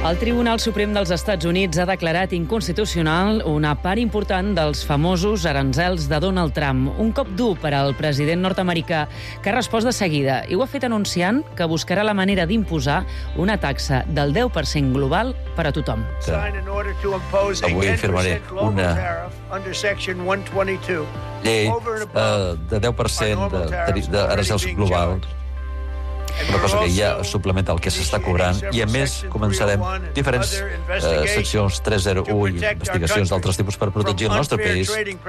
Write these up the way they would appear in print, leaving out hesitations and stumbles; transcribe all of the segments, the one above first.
El Tribunal Suprem dels Estats Units ha declarat inconstitucional una part important dels famosos aranzels de Donald Trump. Un cop dur per al president nord-americà, que ha respost de seguida i ho ha fet anunciant que buscarà la manera d'imposar una taxa del 10% global per a tothom. Avui firmaré una llei de 10% d'aranzels globals, una cosa que ja suplementa el que s'està cobrant, i a més començarem diferents seccions 301 i investigacions d'altres tipus per protegir el nostre país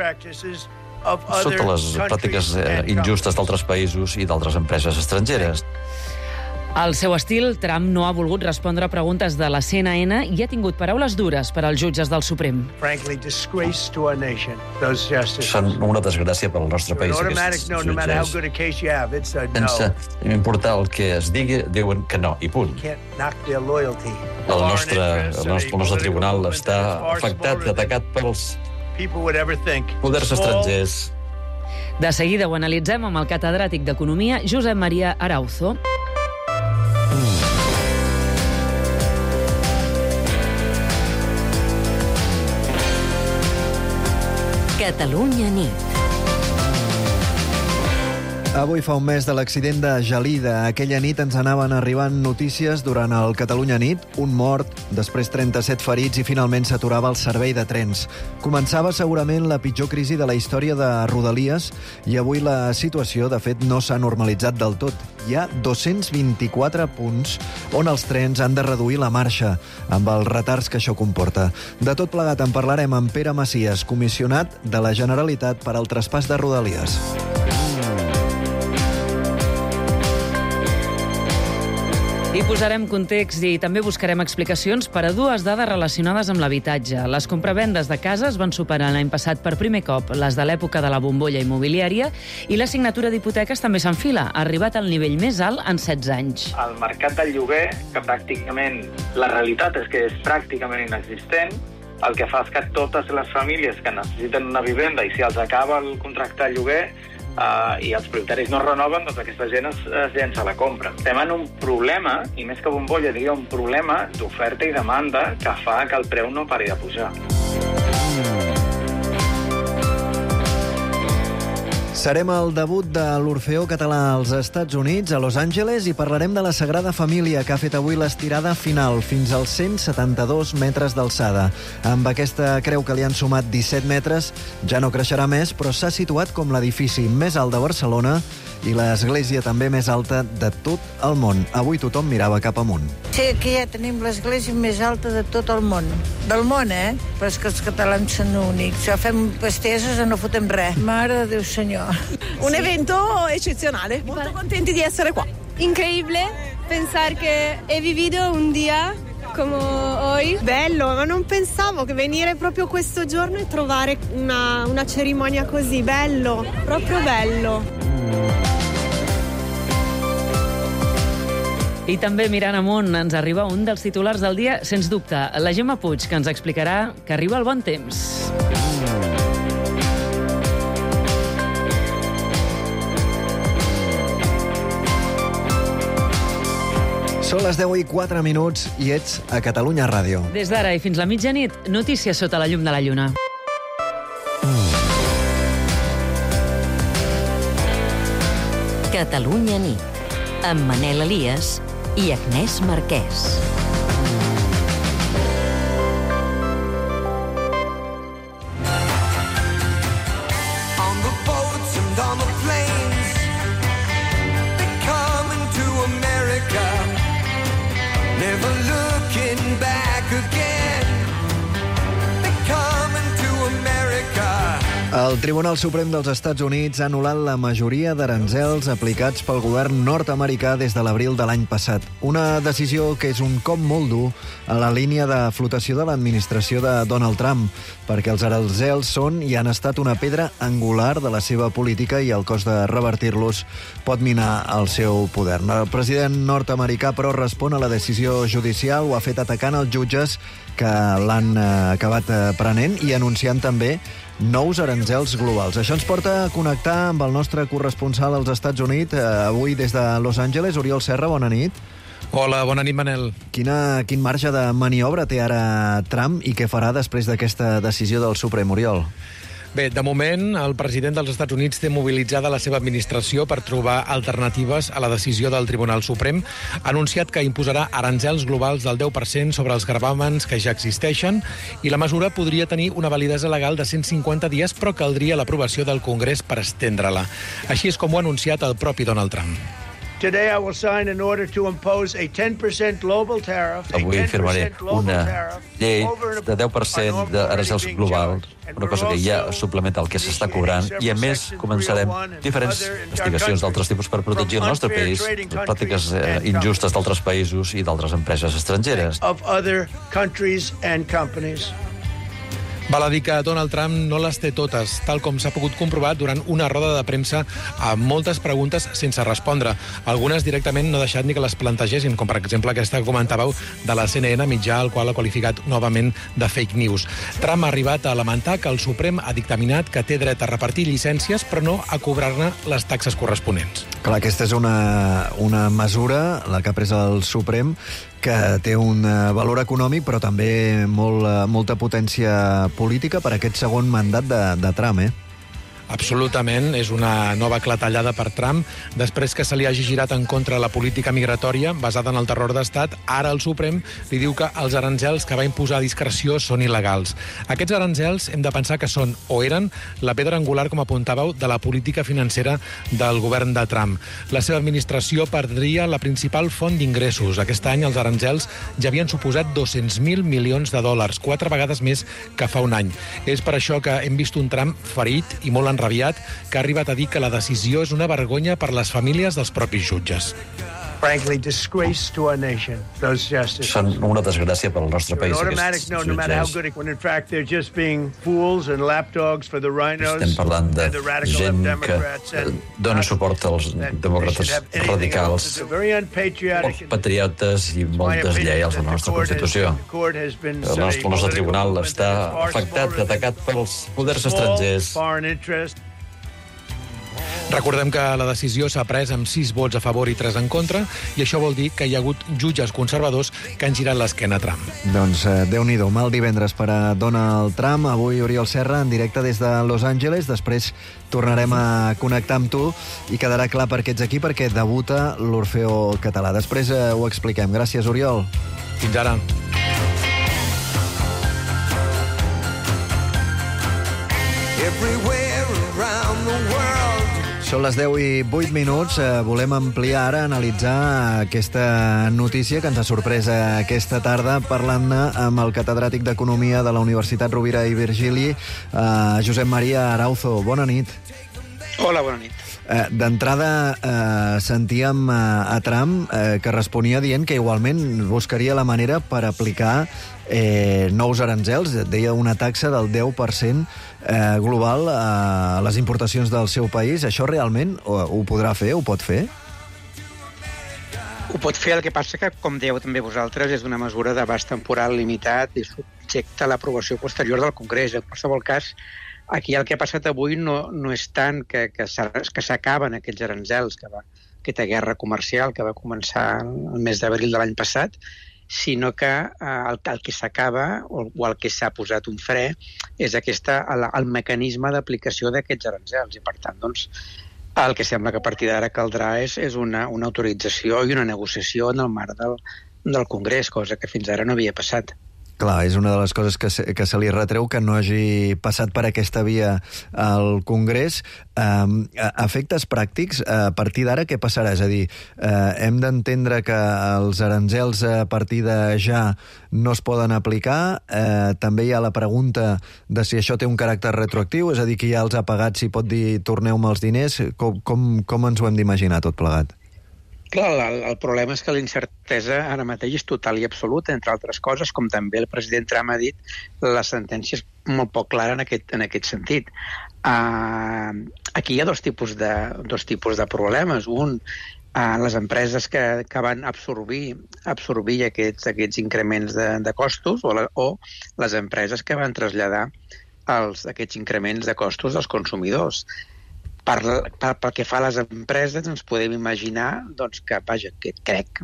sota les pràctiques injustes d'altres països i d'altres empreses estrangeres. Al seu estil, Trump no ha volgut respondre a preguntes de la CNN i ha tingut paraules dures per als jutges del Suprem. Són una desgràcia per al nostre país, aquests jutges. Sense importar el que es digui, diuen que no, i punt. El nostre tribunal està afectat, atacat pels poders estrangers. De seguida ho analitzem amb el catedràtic d'Economia, Josep Maria Arauzo. Catalunya nit. Avui fa un mes de l'accident de Gelida. Aquella nit ens anaven arribant notícies durant el Catalunya nit, un mort, després 37 ferits i finalment s'aturava el servei de trens. Començava segurament la pitjor crisi de la història de Rodalies i avui la situació, de fet, no s'ha normalitzat del tot. Hi ha 224 punts on els trens han de reduir la marxa, amb els retards que això comporta. De tot plegat en parlarem amb Pere Macias, comissionat de la Generalitat per al traspàs de Rodalies. I posarem context i també buscarem explicacions per a dues dades relacionades amb l'habitatge. Les compravendes de cases van superar l'any passat per primer cop les de l'època de la bombolla immobiliària i la signatura d'hipoteques també s'enfila, ha arribat al nivell més alt en 16 anys. El mercat del lloguer, que pràcticament la realitat és que és pràcticament inexistent, el que fa és que totes les famílies que necessiten una vivenda i si els acaba el contracte de lloguer i els propietaris no renoven, doncs aquesta gent es llença a la compra. Estem en un problema, i més que bombolla, diria un problema d'oferta i demanda que fa que el preu no pari de pujar. Serem al debut de l'Orfeó Català als Estats Units, a Los Angeles, i parlarem de la Sagrada Família, que ha fet avui l'estirada final fins als 172 metres d'alçada. Amb aquesta creu que li han sumat 17 metres, ja no creixerà més, però s'ha situat com l'edifici més alt de Barcelona i l'església també més alta de tot el món. Avui tothom mirava cap amunt. Sí, aquí ja tenim l'església més alta de tot el món. Del món, Però és que els catalans són únics. O fem festeses o no fotem res. Mare de Déu Senyor. Un evento eccezionale. Molto contenti di essere qua. Increíble pensar que he vivido un día como hoy. Bello, ma non pensavo che venire proprio questo giorno e trovare una cerimonia così. Bello, proprio bello. I també mirant amunt ens arriba un dels titulars del dia, sens dubte, la Gemma Puig, que ens explicarà que arriba el bon temps. Són les 10:04 i ets a Catalunya Ràdio. Des d'ara i fins la mitjanit, notícies sota la llum de la lluna. Catalunya nit, amb Manel Elias i Agnès Marquès. El Tribunal Suprem dels Estats Units ha anul·lat la majoria d'aranzels aplicats pel govern nord-americà des de l'abril de l'any passat. Una decisió que és un cop molt dur a la línia de flotació de l'administració de Donald Trump, perquè els aranzels són i han estat una pedra angular de la seva política i el cost de revertir-los pot minar el seu poder. El president nord-americà, però, respon a la decisió judicial, ho ha fet atacant els jutges que l'han acabat prenent i anunciant també nous aranzels globals. Això ens porta a connectar amb el nostre corresponsal als Estats Units, avui des de Los Angeles. Oriol Serra, bona nit. Hola, bona nit, Manel. Quin marge de maniobra té ara Trump i què farà després d'aquesta decisió del Suprem, Oriol? Bé, de moment, el president dels Estats Units té mobilitzada la seva administració per trobar alternatives a la decisió del Tribunal Suprem. Ha anunciat que imposarà aranzels globals del 10% sobre els gravàmens que ja existeixen i la mesura podria tenir una validesa legal de 150 dies, però caldria l'aprovació del Congrés per estendre-la. Així és com ho ha anunciat el propi Donald Trump. Today I will sign an order to impose a 10% global tariff. Avui firmaré una llei de 10% d'aranzels globals, una cosa que ja suplementa el que s'està cobrant, i a més començarem diferents investigacions d'altres tipus per protegir el nostre país de pràctiques injustes d'altres països i d'altres empreses estrangeres. Val a dir que Donald Trump no les té totes, tal com s'ha pogut comprovar durant una roda de premsa amb moltes preguntes sense respondre. Algunes directament no ha deixat ni que les plantegessin, com per exemple aquesta que comentàveu de la CNN, mitjà al qual ha qualificat novament de fake news. Trump ha arribat a lamentar que el Suprem ha dictaminat que té dret a repartir llicències, però no a cobrar-ne les taxes corresponents. Clar, aquesta és una mesura, la que ha pres el Suprem, que té un valor econòmic, però també molta potència política per aquest segon mandat de Trump, Absolutament, és una nova clatellada per Trump. Després que se li hagi girat en contra la política migratòria basada en el terror d'estat, ara el Suprem li diu que els aranzels que va imposar a discreció són il·legals. Aquests aranzels hem de pensar que són, o eren, la pedra angular, com apuntàveu, de la política financera del govern de Trump. La seva administració perdria la principal font d'ingressos. Aquest any els aranzels ja havien suposat 200.000 milions de dòlars, 4 vegades més que fa un any. És per això que hem vist un Trump ferit i molt enrabiat, que ha arribat a dir que la decisió és una vergonya per les famílies dels propis jutges. Són una desgràcia per al nostre país, aquests jutges. Estem parlant de gent que dona suport als demòcrates radicals, poc patriotes i molt deslleials a la nostra Constitució. El nostre tribunal està afectat, atacat pels poders estrangers. Recordem que la decisió s'ha pres amb 6 vots a favor i 3 en contra, i això vol dir que hi ha hagut jutges conservadors que han girat l'esquena a Trump. Doncs Déu-n'hi-do, mal divendres per a Donald Trump. Avui Oriol Serra en directe des de Los Angeles. Després tornarem a connectar amb tu i quedarà clar per què ets aquí, perquè debuta l'Orfeó Català. Després ho expliquem. Gràcies, Oriol. Fins ara. Són les 10:08. Volem ampliar ara, analitzar aquesta notícia que ens ha sorprès aquesta tarda, parlant-ne amb el catedràtic d'Economia de la Universitat Rovira i Virgili, Josep Maria Arauzo. Bona nit. Hola, bona nit. D'entrada, sentíem a Trump que responia dient que igualment buscaria la manera per aplicar nous aranzels, deia una taxa del 10% global a les importacions del seu país. Això realment ho podrà fer, ho pot fer? Ho pot fer, el que passa que, com dèieu també vosaltres, és una mesura d'abast temporal limitat i subjecta a l'aprovació posterior del Congrés. En qualsevol cas, aquí el que ha passat avui no és tant que s'acaben aquells aranzels, aquesta guerra comercial que va començar el mes d'abril de l'any passat, sinó que el que s'acaba o el que s'ha posat un fre és el mecanisme d'aplicació d'aquests aranzels. I per tant, doncs, el que sembla que a partir d'ara caldrà és una autorització i una negociació en el marc del Congrés, cosa que fins ara no havia passat. Clar, és una de les coses que se li retreu, que no hagi passat per aquesta via al Congrés. Efectes pràctics, a partir d'ara què passarà? És a dir, hem d'entendre que els aranzels a partir de ja no es poden aplicar. També hi ha la pregunta de si això té un caràcter retroactiu, és a dir, qui ja els ha pagat, si pot dir torneu-me els diners. Com ens ho hem d'imaginar tot plegat? Clar, el problema és que la incertesa ara mateix és total i absoluta, entre altres coses, com també el president Trump ha dit, la sentència és molt poc clara en aquest sentit. Aquí hi ha dos tipus de problemes. Un, les empreses que van absorbir aquests increments de costos, o les empreses que van traslladar aquests increments de costos als consumidors. Pel que fa a les empreses, ens podem imaginar que crec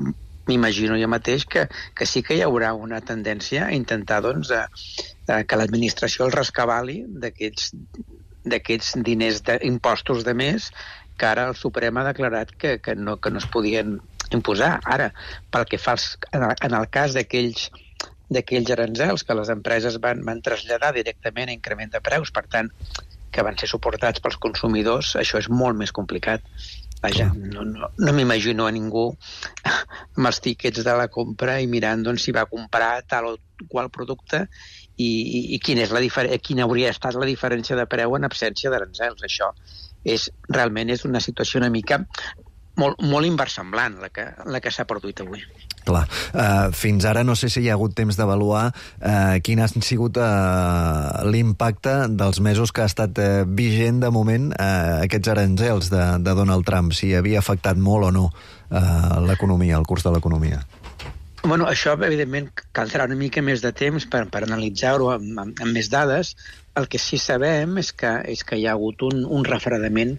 m'imagino jo mateix que sí que hi haurà una tendència a intentar que l'administració el rescabali d'aquests diners d'impostos de més que ara el Suprem ha declarat que no es podien imposar. Ara, pel que fa en el cas d'aquells aranzels que les empreses van traslladar directament a increment de preus, per tant, que van ser suportats pels consumidors, això és molt més complicat. Vaja, no m'imagino a ningú amb els tíquets de la compra i mirant si va comprar tal o qual producte i quina hauria estat la diferència de preu en absència d'aranzels. Això realment és una situació una mica molt inversemblant la que s'ha produït avui. Clar. Fins ara no sé si hi ha hagut temps d'avaluar quin ha sigut l'impacte dels mesos que ha estat vigent de moment aquests aranzels de Donald Trump, si havia afectat molt o no l'economia, el curs de l'economia. Bueno, això, evidentment, caldrà una mica més de temps per analitzar-ho amb més dades. El que sí sabem és que hi ha hagut un refredament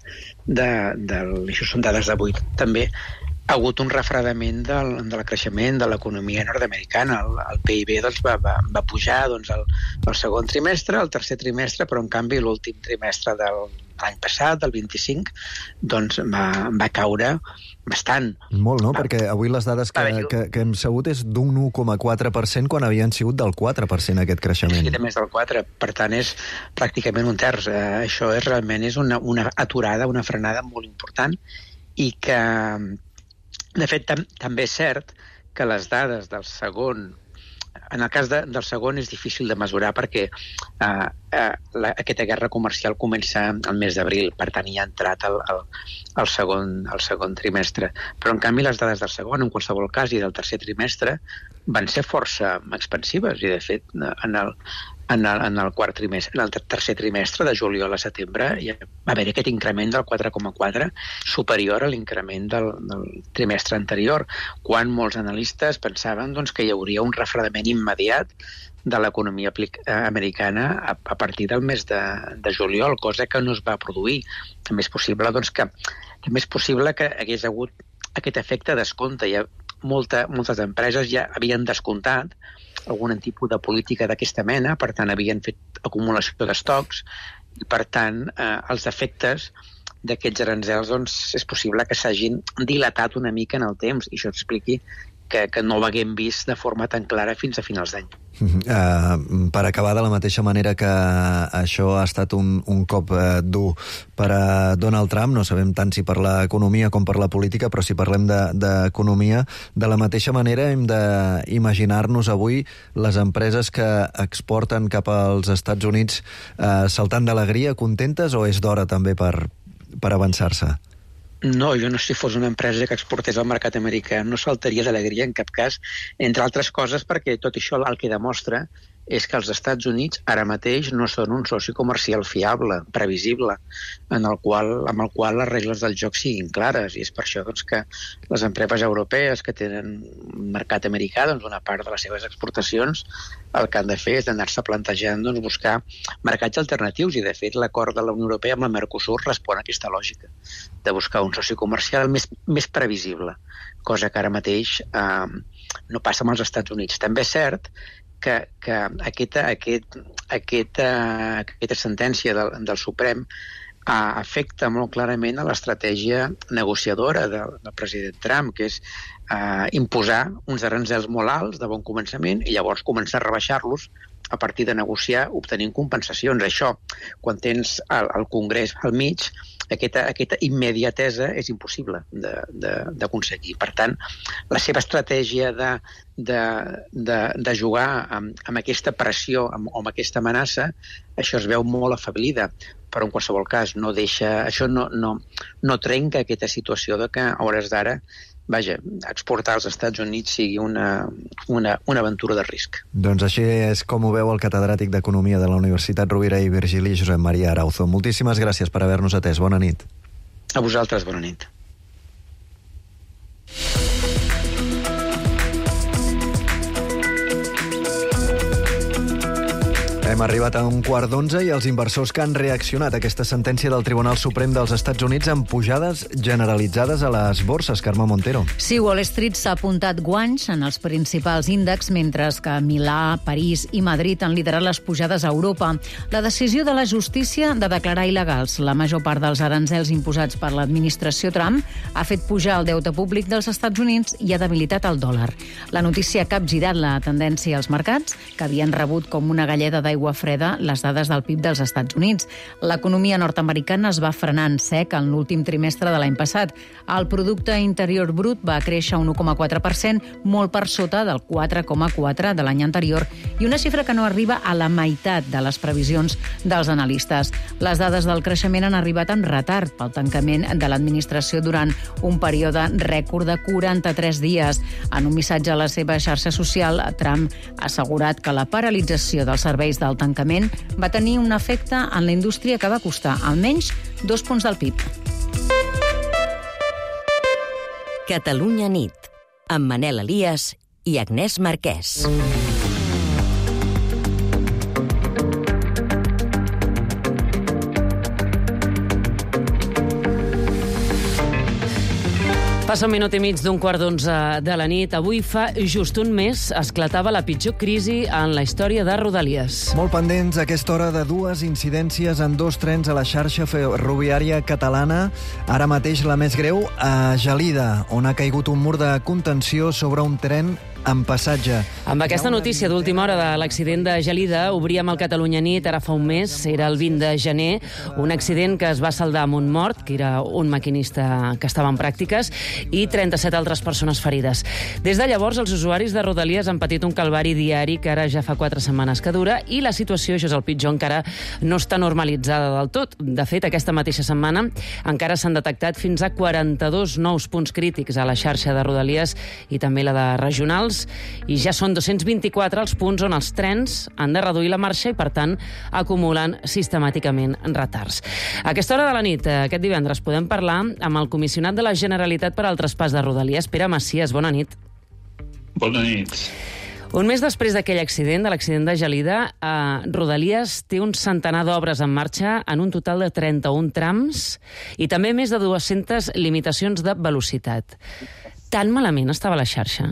això són dades d'avui també, ha hagut un refredament del creixement de l'economia nord-americana. El PIB va pujar el segon trimestre, el tercer trimestre, però en canvi l'últim trimestre de l'any passat, del 25, va caure bastant. Molt, no? Perquè avui les dades que hem sabut és d'un 1,4% quan havien sigut del 4% aquest creixement. Sí, més del 4%. Per tant, és pràcticament un terç. Això realment és una aturada, una frenada molt important i que, de fet, també és cert que les dades del segon... En el cas del segon és difícil de mesurar perquè aquesta guerra comercial comença el mes d'abril, per tant ja ha entrat el segon trimestre. Però en canvi les dades del segon, en qualsevol cas, i del tercer trimestre van ser força expansives i de fet en el quart trimestre, en el tercer trimestre de juliol a setembre va haver aquest increment del 4,4 superior a l'increment del trimestre anterior, quan molts analistes pensaven que hi hauria un refredament immediat de l'economia americana a partir del mes de juliol, cosa que no es va produir. També és possible que hagués hagut aquest efecte descompte. Moltes empreses ja havien descomptat algun tipus de política d'aquesta mena, per tant havien fet acumulació d'estocs i per tant els efectes d'aquests aranzels és possible que s'hagin dilatat una mica en el temps i això expliqui que no l'haguem vist de forma tan clara fins a finals d'any. Per acabar, de la mateixa manera que això ha estat un cop dur per a Donald Trump, no sabem tant si per l'economia com per la política, però si parlem d'economia, de la mateixa manera hem d'imaginar-nos avui les empreses que exporten cap als Estats Units saltant d'alegria, contentes, o és d'hora també per avançar-se? No, jo no, si fos una empresa que exportés al mercat americà, no saltaria d'alegria en cap cas, entre altres coses perquè tot això el que demostra és que els Estats Units ara mateix no són un soci comercial fiable, previsible, amb el qual les regles del joc siguin clares. I és per això que les empreses europees que tenen un mercat americà, una part de les seves exportacions, el que han de fer és anar-se plantejant buscar mercats alternatius. I, de fet, l'acord de la Unió Europea amb la Mercosur respon a aquesta lògica de buscar un soci comercial més previsible, cosa que ara mateix no passa amb els Estats Units. També és cert que aquesta sentència del Suprem afecta molt clarament a l'estratègia negociadora del president Trump, que és imposar uns aranzels molt alts de bon començament i llavors començar a rebaixar-los a partir de negociar obtenint compensacions. Això, quan tens el Congrés al mig, aquesta immediatesa és impossible d'aconseguir. Per tant, la seva estratègia de jugar amb aquesta pressió o amb aquesta amenaça, això es veu molt afeblida, però en qualsevol cas això no trenca aquesta situació de que a hores d'ara exportar als Estats Units sigui una aventura de risc. Doncs així és com ho veu el catedràtic d'Economia de la Universitat Rovira i Virgili, Josep Maria Arauzo. Moltíssimes gràcies per haver-nos atès. Bona nit. A vosaltres, bona nit. Hem Hem arribat a 11:15 i els inversors que han reaccionat a aquesta sentència del Tribunal Suprem dels Estats Units amb pujades generalitzades a les borses. Carme Montero. Sí, Wall Street s'ha apuntat guanys en els principals índexs, mentre que Milà, París i Madrid han liderat les pujades a Europa. La decisió de la justícia de declarar il·legals la major part dels aranzels imposats per l'administració Trump ha fet pujar el deute públic dels Estats Units i ha debilitat el dòlar. La notícia ha capgirat la tendència als mercats, que havien rebut com una galleda d'aigua freda les dades del PIB dels Estats Units. L'economia nord-americana es va frenar en sec en l'últim trimestre de l'any passat. El producte interior brut va créixer un 1,4%, molt per sota del 4,4% de l'any anterior, i una xifra que no arriba a la meitat de les previsions dels analistes. Les dades del creixement han arribat amb retard pel tancament de l'administració durant un període rècord de 43 dies. En un missatge a la seva xarxa social, Trump ha assegurat que la paralització dels serveis del tancament va tenir un efecte en la indústria que va costar almenys 2 punts del PIB. Catalunya nit, amb Manel Elias i Agnès Marquès. Passa un minut i mig d'un 11:15 de la nit. Avui fa just un mes esclatava la pitjor crisi en la història de Rodalies. Molt pendents a aquesta hora de dues incidències en 2 trens a la xarxa ferroviària catalana. Ara mateix la més greu a Gelida, on ha caigut un mur de contenció sobre un tren en passatge. Amb aquesta notícia d'última hora de l'accident de Gelida, obríem el Catalunya nit ara fa un mes, era el 20 de gener, un accident que es va saldar amb un mort, que era un maquinista que estava en pràctiques, i 37 altres persones ferides. Des de llavors, els usuaris de Rodalies han patit un calvari diari que ara ja fa 4 setmanes que dura, i la situació, això és el pitjor, encara no està normalitzada del tot. De fet, aquesta mateixa setmana encara s'han detectat fins a 42 nous punts crítics a la xarxa de Rodalies i també la de regionals, i ja són 224 els punts on els trens han de reduir la marxa i, per tant, acumulen sistemàticament retards. A aquesta hora de la nit, aquest divendres, podem parlar amb el comissionat de la Generalitat per al traspàs de Rodalies, Pere Macias. Bona nit. Bona nit. Un mes després d'aquell accident, de l'accident de Gelida, Rodalies té un centenar d'obres en marxa en un total de 31 trams i també més de 200 limitacions de velocitat. Tan malament estava la xarxa?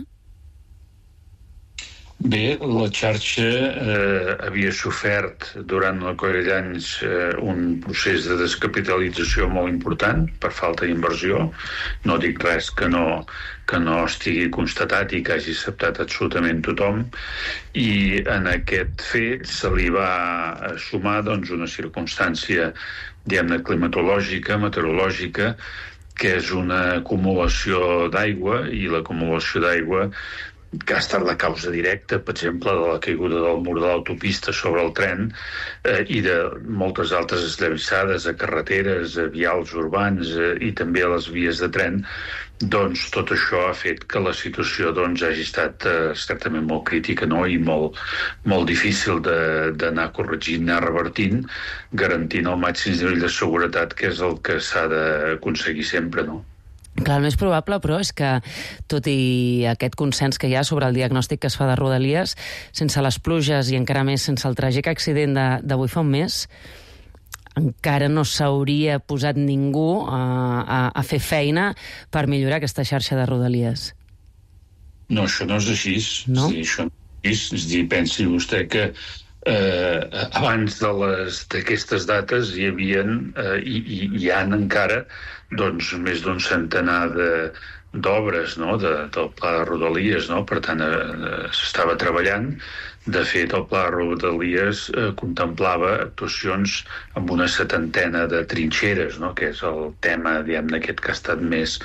Bé, la xarxa havia sofert durant la colla d'anys un procés de descapitalització molt important per falta d'inversió. No dic res que no estigui constatat i que hagi acceptat absolutament tothom, i en aquest fet se li va sumar una circumstància, diguem-ne, climatològica, meteorològica, que és una acumulació d'aigua, i l'acumulació d'aigua que ha estat la causa directa, per exemple, de la caiguda del mur de l'autopista sobre el tren i de moltes altres esllavissades a carreteres, a vials urbans i també a les vies de tren. Doncs tot això ha fet que la situació hagi estat certament molt crítica, no? I molt difícil d'anar corregint, anar revertint, garantint el màxim nivell de seguretat, que és el que s'ha d'aconseguir sempre, no? Clar, el més probable, però, és que, tot i aquest consens que hi ha sobre el diagnòstic que es fa de Rodalies, sense les pluges i encara més sense el tràgic accident d'avui fa un mes, encara no s'hauria posat ningú a fer feina per millorar aquesta xarxa de Rodalies. No, això no és així. No? Això no és així. És dir, pensi vostè que abans d'aquestes dates hi havien i hi ha encara més d'un centenar d'obres, no? del Pla de Rodalies, no? Per tant, s'estava treballant. De fet, el Pla de Rodalies contemplava actuacions amb una 70ena de trinxeres, no? Que és el tema, diguem-ne, aquest que ha estat més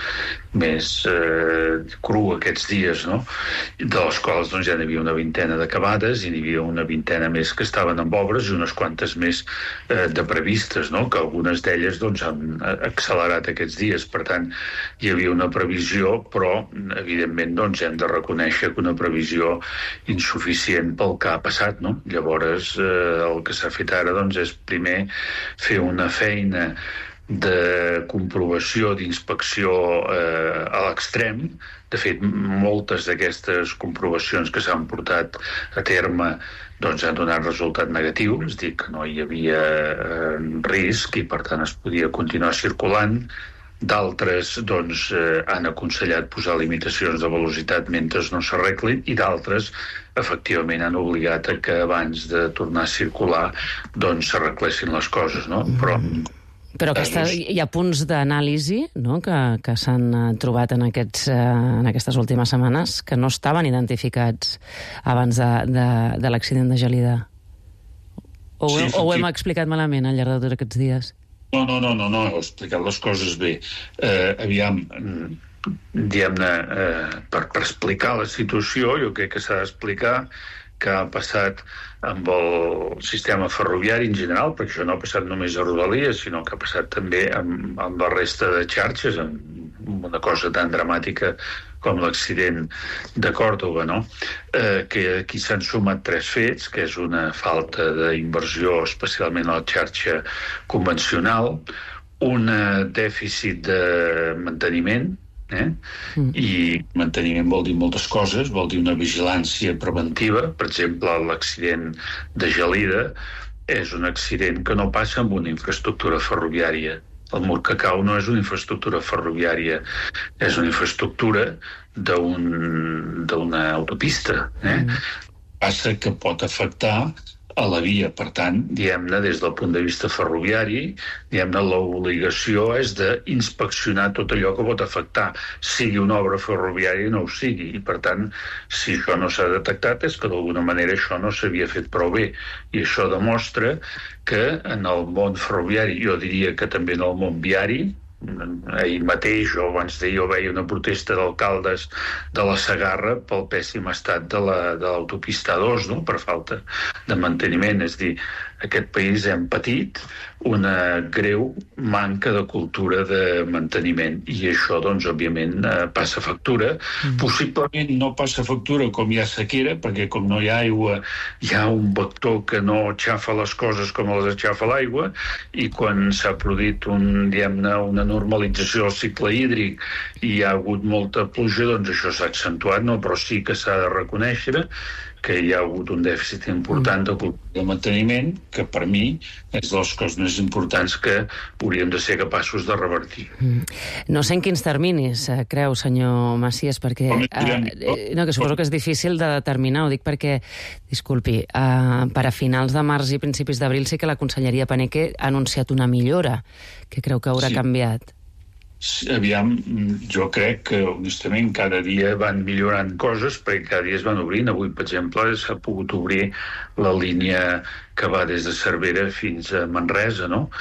cru aquests dies, no? De les quals ja n'hi havia una vintena d'acabades i n'hi havia una vintena més que estaven en obres i unes quantes més de previstes, no? Que algunes d'elles han accelerat aquests dies. Per tant, hi havia una previsió, però evidentment hem de reconèixer que una previsió insuficient pel que ha passat, no? Llavors, el que s'ha fet ara és primer fer una feina de comprovació, d'inspecció a l'extrem. De fet, moltes d'aquestes comprovacions que s'han portat a terme doncs han donat resultat negatiu, és a dir, que no hi havia risc i per tant es podia continuar circulant. D'altres doncs, han aconsellat posar limitacions de velocitat mentre no s'arreglin i d'altres efectivament han obligat a que abans de tornar a circular doncs s'arreglessin les coses, no? Però hi ha punts d'anàlisi, no?, que s'han trobat en aquestes últimes setmanes que no estaven identificats abans de l'accident de Gelida. O ho hem explicat malament al llarg de tots aquests dies? No, he explicat les coses bé. Aviam, diguem-ne, per explicar la situació, jo crec que s'ha d'explicar que ha passat amb el sistema ferroviari en general, perquè això no ha passat només a Rodalies, sinó que ha passat també amb la resta de xarxes, amb una cosa tan dramàtica com l'accident de Còrdova, no? Que aquí s'han sumat 3 fets, que és una falta d'inversió, especialment a la xarxa convencional, un dèficit de manteniment, i manteniment vol dir moltes coses, vol dir una vigilància preventiva. Per exemple, l'accident de Gelida és un accident que no passa amb una infraestructura ferroviària. El mur que cau no és una infraestructura ferroviària, és una infraestructura d'una autopista. Passa que pot afectar a la via. Per tant, diguem-ne, des del punt de vista ferroviari, diguem-ne, l'obligació és d'inspeccionar tot allò que pot afectar, sigui una obra ferroviària o no ho sigui. I, per tant, si això no s'ha detectat és que d'alguna manera això no s'havia fet prou bé. I això demostra que en el món ferroviari, jo diria que també en el món viari, ahir mateix o abans d'ahir jo veia una protesta d'alcaldes de la Segarra pel pèssim estat de l'autopista 2, no? Per falta de manteniment. És dir, aquest país hem patit una greu manca de cultura de manteniment i això, doncs, òbviament, passa factura. Possiblement no passa factura com hi ha sequera, perquè com no hi ha aigua hi ha un vector que no aixafa les coses com les aixafa l'aigua, i quan s'ha produït una normalització del cicle hídric i hi ha hagut molta pluja, doncs això s'ha accentuat, no? Però sí que s'ha de reconèixer que hi ha hagut un dèficit important de manteniment, que per mi és de les coses més importants que hauríem de ser capaços de revertir. No sé en quins terminis creu, senyor Macias, perquè que suposo que és difícil de determinar, ho dic perquè, disculpi, per a finals de març i principis d'abril sí que la conselleria Paneque ha anunciat una millora. Què creu que haurà canviat? Aviam, jo crec que, honestament, cada dia van millorant coses, perquè cada dia es van obrint. Avui, per exemple, s'ha pogut obrir la línia que va des de Cervera fins a Manresa, no?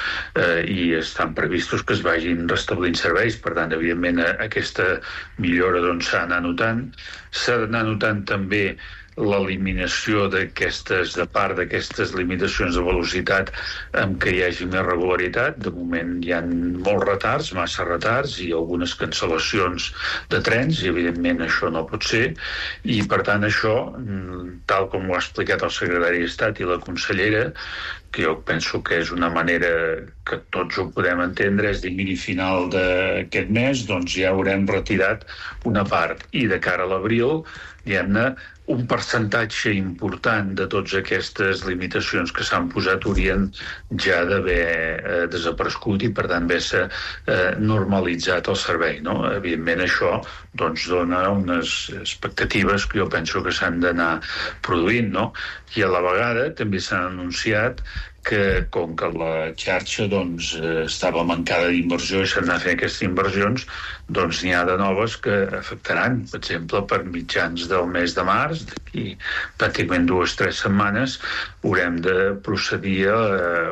I estan previstos que es vagin restablint serveis. Per tant, evidentment, aquesta millora s'ha d'anar notant. S'ha d'anar notant també l'eliminació de part d'aquestes limitacions de velocitat amb què hi hagi més regularitat. De moment hi ha molts retards, massa retards i algunes cancel·lacions de trens, i evidentment això no pot ser, i per tant això, tal com ho ha explicat el secretari d'Estat i la consellera, que jo penso que és una manera que tots ho podem entendre, és dir, miri, final d'aquest mes doncs ja haurem retirat una part, i de cara a l'abril, diguem-ne, un percentatge important de totes aquestes limitacions que s'han posat haurien ja d'haver desaparegut i, per tant, haver-se normalitzat el servei, no? Evidentment, això doncs dona unes expectatives que jo penso que s'han d'anar produint, no? I a la vegada també s'han anunciat que, com que la xarxa estava mancada d'inversió i s'han anat fent aquestes inversions, doncs n'hi ha de noves que afectaran. Per exemple, per mitjans del mes de març, d'aquí pràcticament 2 o 3 setmanes, haurem de procedir a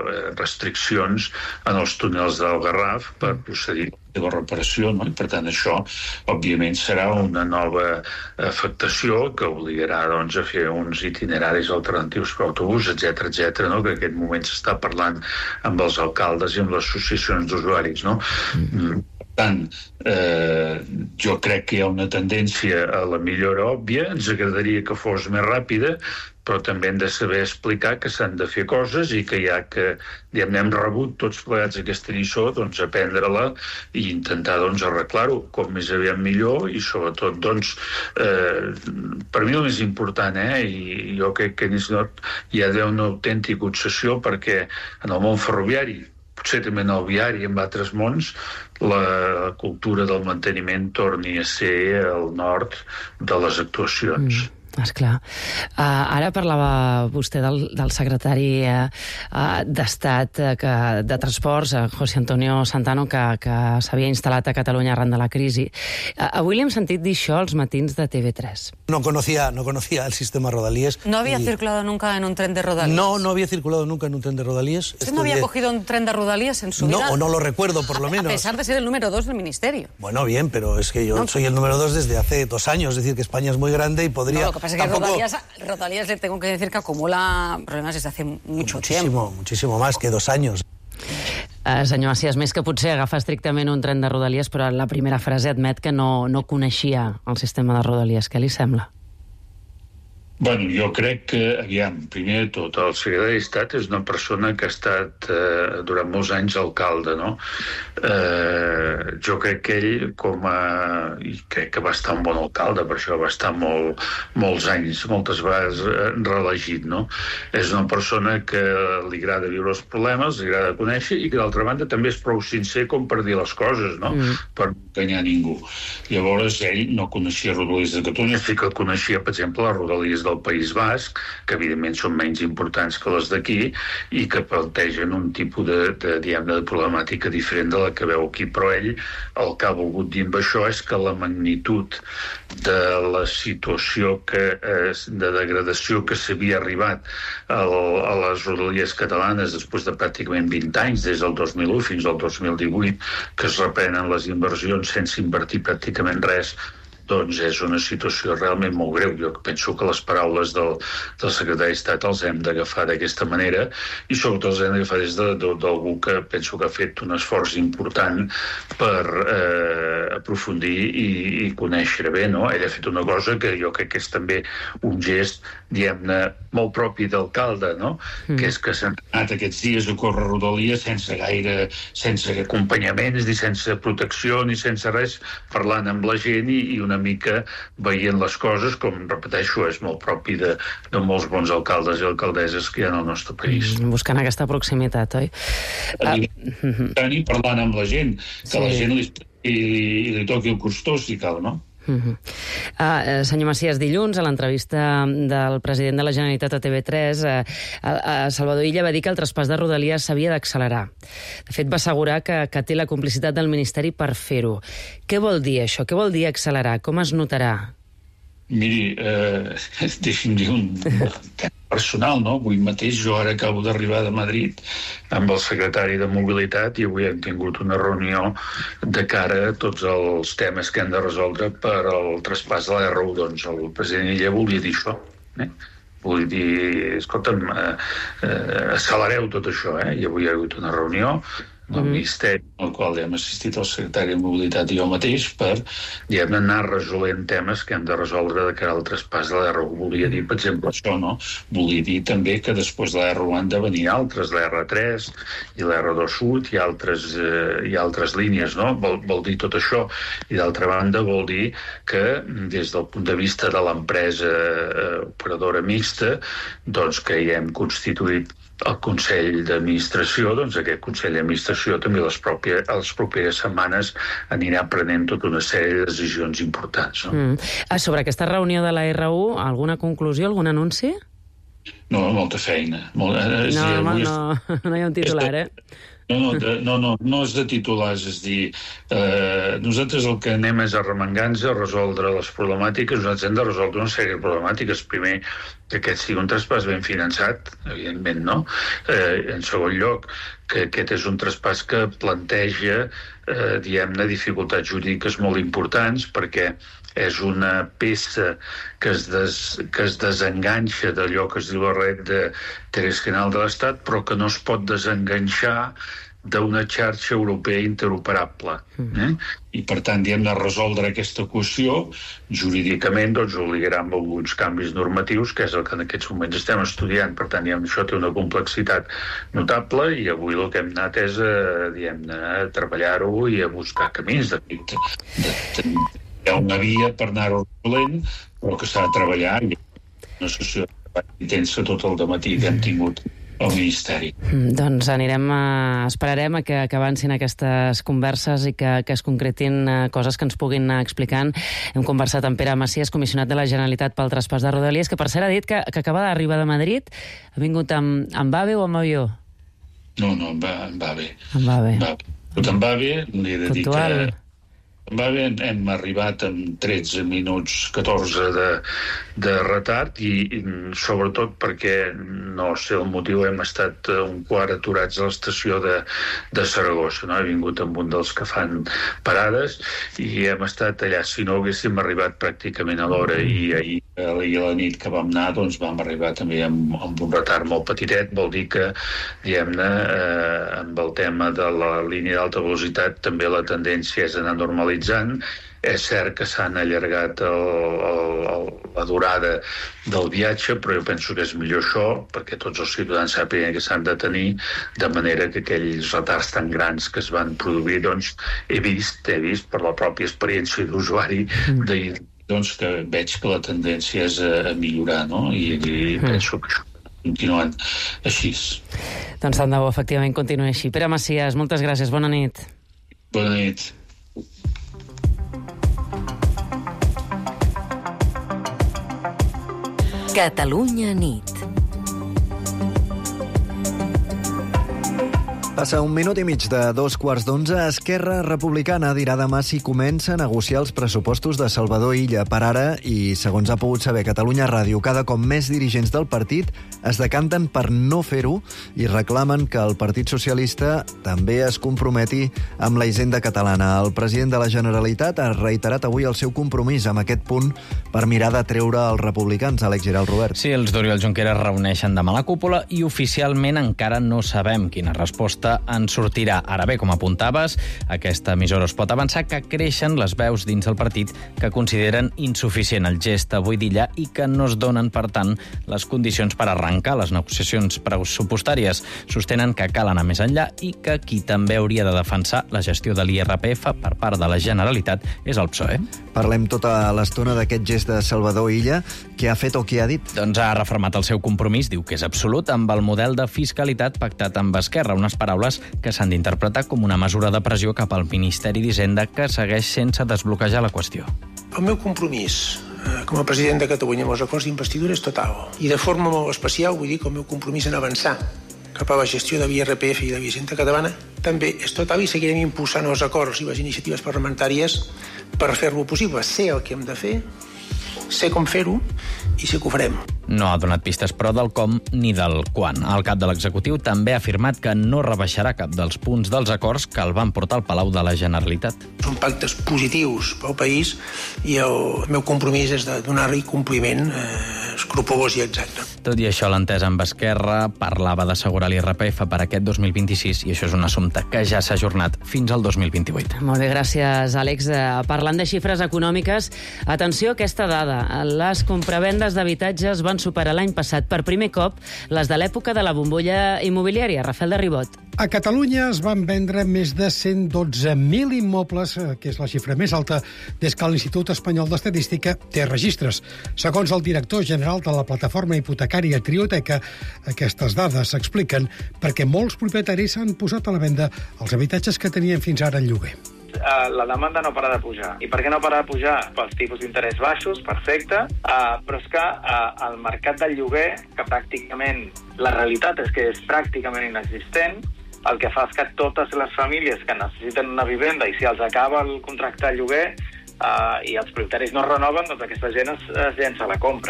restriccions en els túnels del Garraf per procedir a la reparació, no? I per tant això, òbviament, serà una nova afectació que obligarà a fer uns itineraris alternatius per autobús, etc, no? Que en aquest moment s'està parlant amb els alcaldes i amb les associacions d'usuaris, no? tant, jo crec que hi ha una tendència a la millora òbvia, ens agradaria que fos més ràpida, però també hem de saber explicar que s'han de fer coses i que ja que hem rebut tots plegats aquesta lliçó, doncs aprendre-la i intentar arreglar-ho com més aviat millor i sobretot, per mi el més important, i jo crec que hi ha una autèntica obsessió perquè en el món ferroviari, potser també en el viari i en altres mons, la cultura del manteniment torni a ser el nord de les actuacions. Esclar. Ara parlava vostè del secretari d'Estat de Transports, José Antonio Santano, que s'havia instal·lat a Catalunya arran de la crisi. Avui li hem sentit dir això als matins de TV3. No conocía el sistema Rodalies. ¿No había circulado nunca en un tren de Rodalies? No había circulado nunca en un tren de Rodalies. ¿Usted no había cogido un tren de Rodalies en su vida? No, o no lo recuerdo, por lo menos. A pesar de ser el número 2 del ministerio. Bueno, bien, pero es que yo soy el número 2 desde hace 2 años, es decir, que España es muy grande y podría... No, lo que pasa es que Rodalies le tengo que decir que acumula problemas desde hace mucho tiempo. Muchísimo más que 2 años. Senyor Macías, més que potser agafar estrictament un tren de Rodalies, però la primera frase admet que no coneixia el sistema de Rodalies. Què li sembla? Bueno, jo crec que, primer de tot, el secretari d'Estat és una persona que ha estat durant molts anys alcalde, no? Jo crec que ell, i crec que va estar un bon alcalde, per això va estar molts anys, moltes vegades reelegit, no? És una persona que li agrada viure els problemes, li agrada conèixer i que, d'altra banda, també és prou sincer com per dir les coses, no? Per no enganyar ningú. Llavors, ell no coneixia Rodalies de Catalunya, sí que coneixia, per exemple, les Rodalies del País Basc, que evidentment són menys importants que les d'aquí i que plantegen un tipus de problemàtica diferent de la que veu aquí. Però ell el que ha volgut dir amb això és que la magnitud de la situació de degradació que s'havia arribat a les Rodalies catalanes després de pràcticament 20 anys, des del 2001 fins al 2018, que es reprenen les inversions sense invertir pràcticament res, doncs és una situació realment molt greu. Jo penso que les paraules del secretari d'Estat els hem d'agafar d'aquesta manera i sobretot els hem d'agafar des d'algú que penso que ha fet un esforç important per aprofundir i conèixer bé, no? Ell ha fet una cosa que jo crec que és també un gest, diguem-ne, molt propi d'alcalde, no? Que és que s'ha anat aquests dies a córrer Rodalies sense acompanyaments, ni sense protecció, ni sense res, parlant amb la gent i una mica veient les coses, com repeteixo, és molt propi de molts bons alcaldes i alcaldesses que hi ha al nostre país. Buscant aquesta proximitat, oi? I parlant amb la gent, que la gent li toqui el costós, si cal, no? Senyor Macías, dilluns, a l'entrevista del president de la Generalitat a TV3, Salvador Illa va dir que el traspàs de Rodalies s'havia d'accelerar. De fet, va assegurar que té la complicitat del Ministeri per fer-ho. Què vol dir això? Què vol dir accelerar? Com es notarà? Miri, deixi'm dir un tema personal, no? Avui mateix jo ara acabo d'arribar de Madrid amb el secretari de Mobilitat i avui hem tingut una reunió de cara a tots els temes que hem de resoldre per al traspàs de l'R1. Doncs el president Illa volia dir això, Vull dir, escolta'm, accelereu tot això, I avui hi ha hagut una reunió del Ministeri, al qual hem assistit el secretari de Mobilitat i jo mateix per, anar resolent temes que hem de resoldre de cara al traspàs de l'R1. Volia dir, per exemple, això, no? Volia dir també que després de l'R1 han de venir altres, l'R3 i l'R2 Sud i altres línies, no? Vol dir tot això. I d'altra banda vol dir que des del punt de vista de l'empresa operadora mixta, doncs que hi hem constituït el Consell d'Administració, doncs aquest Consell d'Administració també les properes setmanes anirà prenent tota una sèrie de decisions importants. Sobre aquesta reunió de la R1, alguna conclusió, algun anunci? No, molta feina. No hi ha un titular, No és de titulars, és dir, nosaltres el que anem és a remengar-nos, a resoldre les problemàtiques. Nosaltres hem de resoldre una sèrie de problemàtiques. Primer, que aquest sigui un traspàs ben finançat, evidentment, no? En segon lloc, que aquest és un traspàs que planteja, dificultats jurídiques molt importants, perquè és una peça que es desenganxa d'allò que es diu la red de Interès General de l'Estat, però que no es pot desenganxar d'una xarxa europea interoperable. I, per tant, diguem-ne, resoldre aquesta equació jurídicament obligarà amb alguns canvis normatius, que és el que en aquests moments estem estudiant. Per tant, això té una complexitat notable i avui el que hem anat és a treballar-ho i a buscar camins. Hi ha una via per anar-ho resolent, però que s'ha de treballar. Hi ha una sessió de treball intensa tot el dematí que hem tingut al Ministeri. Doncs esperarem que avancin aquestes converses i que es concretin coses que ens puguin anar explicant. Hem conversat amb Pere Macias, comissionat de la Generalitat pel traspàs de Rodalies, que per cert ha dit que acaba d'arribar de Madrid. Ha vingut amb AVE o amb avió? No, amb AVE. Amb AVE. Amb AVE, li he de dir que... Amb AVE hem arribat amb 13 minuts 14 de retard i sobretot perquè, no sé el motiu, hem estat un quart aturats a l'estació de Saragossa. He vingut amb un dels que fan parades i hem estat allà. Si no haguéssim arribat pràcticament a l'hora i ahir a la nit que vam anar, doncs vam arribar també amb un retard molt petitet. Vol dir que, diguem-ne, amb el tema de la línia d'alta velocitat també la tendència és anar normalitzant. És cert que s'han allargat la durada del viatge, però jo penso que és millor això, perquè tots els ciutadans sàpiguen que s'han de tenir, de manera que aquells retards tan grans que es van produir, doncs he vist per la pròpia experiència d'usuari d'ahir, doncs que veig que la tendència és a millorar, no? I penso que això continuant així. Doncs tant de bo, efectivament, continuï així. Pere Macias, moltes gràcies, bona nit. Bona nit. Catalunya nit. Passa 1 minut i mig de 2:15. Esquerra Republicana dirà demà si comença a negociar els pressupostos de Salvador Illa. Per ara, i segons ha pogut saber Catalunya Ràdio, cada cop més dirigents del partit es decanten per no fer-ho i reclamen que el Partit Socialista també es comprometi amb la hisenda catalana. El president de la Generalitat ha reiterat avui el seu compromís amb aquest punt per mirar de treure els republicans. Àlex Giral, Robert. Sí, els d'Oriol Junqueras reuneixen demà la cúpula i oficialment encara no sabem quina resposta en sortirà. Ara bé, com apuntaves, aquesta emissora es pot avançar que creixen les veus dins del partit que consideren insuficient el gest avui d'Illa i que no es donen, per tant, les condicions per arrencar les negociacions pressupostàries. Sostenen que cal anar més enllà i que qui també hauria de defensar la gestió de l'IRPF per part de la Generalitat és el PSOE. Parlem tota l'estona d'aquest gest de Salvador Illa. Què ha fet o què ha dit? Doncs ha refermat el seu compromís, diu que és absolut, amb el model de fiscalitat pactat amb Esquerra, unes paraules que s'han d'interpretar com una mesura de pressió cap al Ministeri d'Hisenda que segueix sense desbloquejar la qüestió. El meu compromís com a president de Catalunya amb els acords d'investidura és total. I de forma molt especial vull dir que el meu compromís en avançar cap a la gestió de l'IRPF i de l'hisenda catalana també és total i seguirem impulsant els acords i les iniciatives parlamentàries per fer-lo possible. Sé el que hem de fer, sé com fer-ho i sé que ho farem. No ha donat pistes, però, del com ni del quan. El cap de l'executiu també ha afirmat que no rebaixarà cap dels punts dels acords que el van portar al Palau de la Generalitat. Són pactes positius pel país i el meu compromís és de donar-hi compliment escrupolós i exacte. Tot i això, l'entesa amb Esquerra parlava d'assegurar l'IRPF per aquest 2026 i això és un assumpte que ja s'ha ajornat fins al 2028. Molt bé, gràcies, Àlex. Parlant de xifres econòmiques, atenció a aquesta dada. Les compravendes d'habitatges van superar l'any passat per primer cop les de l'època de la bombolla immobiliària. Rafael de Ribot. A Catalunya es van vendre més de 112.000 immobles, que és la xifra més alta des que l'Institut Espanyol d'Estadística té registres. Segons el director general de la plataforma hipotecària Trioteca, aquestes dades s'expliquen perquè molts propietaris han posat a la venda els habitatges que tenien fins ara en lloguer. La demanda no para de pujar. I per què no para de pujar? Pels tipus d'interès baixos, perfecte, però és que el mercat del lloguer, que pràcticament, la realitat és que és pràcticament inexistent, el que fa és que totes les famílies que necessiten una vivenda i si els acaba el contracte de lloguer i els propietaris no renoven, doncs aquesta gent es llença a la compra.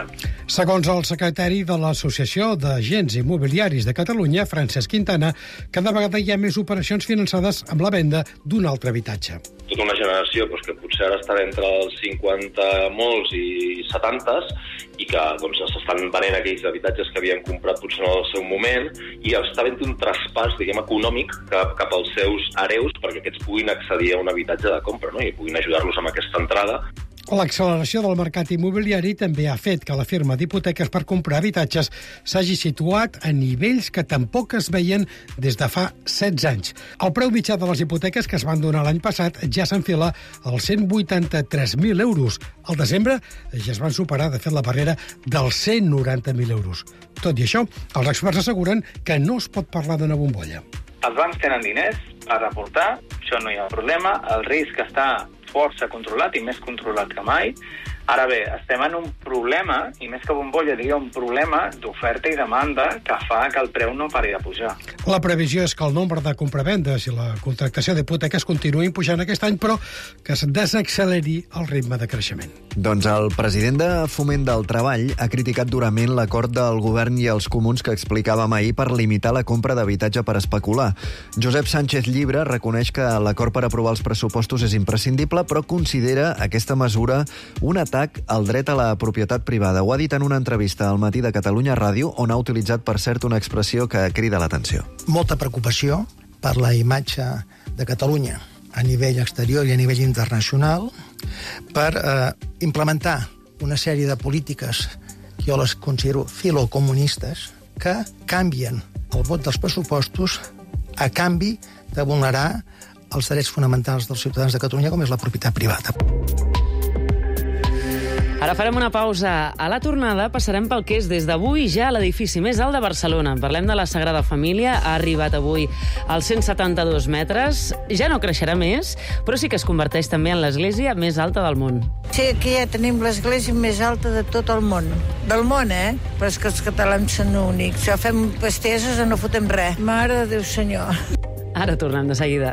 Segons el secretari de l'Associació d'Agents Immobiliaris de Catalunya, Francesc Quintana, cada vegada hi ha més operacions finançades amb la venda d'un altre habitatge. Tota una generació que potser ara està entre els 50 molts i 70 i que s'estan venent aquells habitatges que havien comprat potser en el seu moment i està havent un traspàs, econòmic cap als seus hereus perquè aquests puguin accedir a un habitatge de compra, no? I puguin ajudar-los amb aquesta entrada. L'acceleració del mercat immobiliari també ha fet que la firma d'hipoteques per comprar habitatges s'hagi situat a nivells que tampoc es veien des de fa 16 anys. El preu mitjà de les hipoteques que es van donar l'any passat ja s'enfila als 183.000 euros. Al desembre ja es van superar, de fet, la barrera dels 190.000 euros. Tot i això, els experts asseguren que no es pot parlar d'una bombolla. Els bancs tenen diners per aportar, això no hi ha problema, el risc està força controlat i més controlat que mai. Ara bé, estem en un problema, i més que bombolla, diria un problema d'oferta i demanda que fa que el preu no pari de pujar. La previsió és que el nombre de compravendes i la contractació d'hipoteques continuïn pujant aquest any, però que es desacceleri el ritme de creixement. Doncs el president de Foment del Treball ha criticat durament l'acord del govern i els comuns que explicàvem ahir per limitar la compra d'habitatge per especular. Josep Sánchez Llibre reconeix que l'acord per aprovar els pressupostos és imprescindible, però considera aquesta mesura un atac al dret a la propietat privada. Ho ha dit en una entrevista al Matí de Catalunya Ràdio, on ha utilitzat, per cert, una expressió que crida l'atenció. Molta preocupació per la imatge de Catalunya a nivell exterior i a nivell internacional per implementar una sèrie de polítiques que jo les considero filocomunistes que canvien el vot dels pressupostos a canvi de vulnerar els drets fonamentals dels ciutadans de Catalunya, com és la propietat privada. Ara farem una pausa. A la tornada passarem pel que és des d'avui ja l'edifici més alt de Barcelona. Parlem de la Sagrada Família. Ha arribat avui als 172 metres. Ja no creixerà més, però sí que es converteix també en l'església més alta del món. Sí, aquí ja tenim l'església més alta de tot el món. Del món, Però és que els catalans són únics. Ja fem festeses o no fotem res. Mare de Déu senyor. Ara tornem de seguida.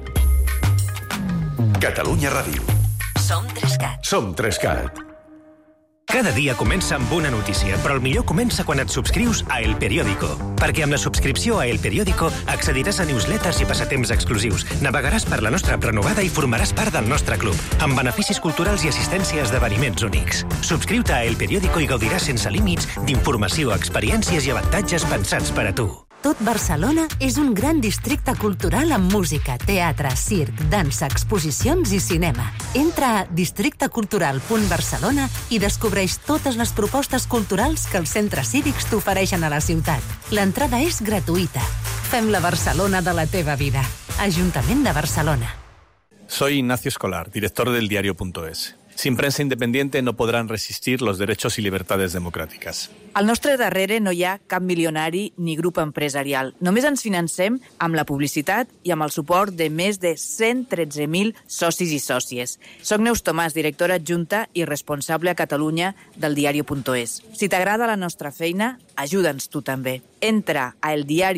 Catalunya Ràdio. Som 3CAT. Som 3CAT. Cada dia comença amb una notícia, però el millor comença quan et subscrius a El Periódico. Perquè amb la subscripció a El Periódico accediràs a newsletters i passatemps exclusius, navegaràs per la nostra app renovada i formaràs part del nostre club, amb beneficis culturals i assistència a esdeveniments únics. Subscriu-te a El Periódico i gaudiràs sense límits d'informació, experiències i avantatges pensats per a tu. Tot Barcelona és un gran districte cultural amb música, teatre, circ, dansa, exposicions i cinema. Entra a districtecultural.barcelona i descobreix totes les propostes culturals que els centres cívics t'ofereixen a la ciutat. L'entrada és gratuïta. Fem la Barcelona de la teva vida. Ajuntament de Barcelona. Soy Ignacio Escolar, director del diario.es. Sin prensa independiente no podrán resistir los derechos y libertades democràtiques. Al nostre darrere no hi ha cap milionari ni grup empresarial. Només ens financem amb la publicitat i amb el suport de més de 113.000 socis i sòcies. Soc Neus Tomàs, directora adjunta i responsable a Catalunya del diario.es. Si t'agrada la nostra feina, ajuda'ns tu també. Entra a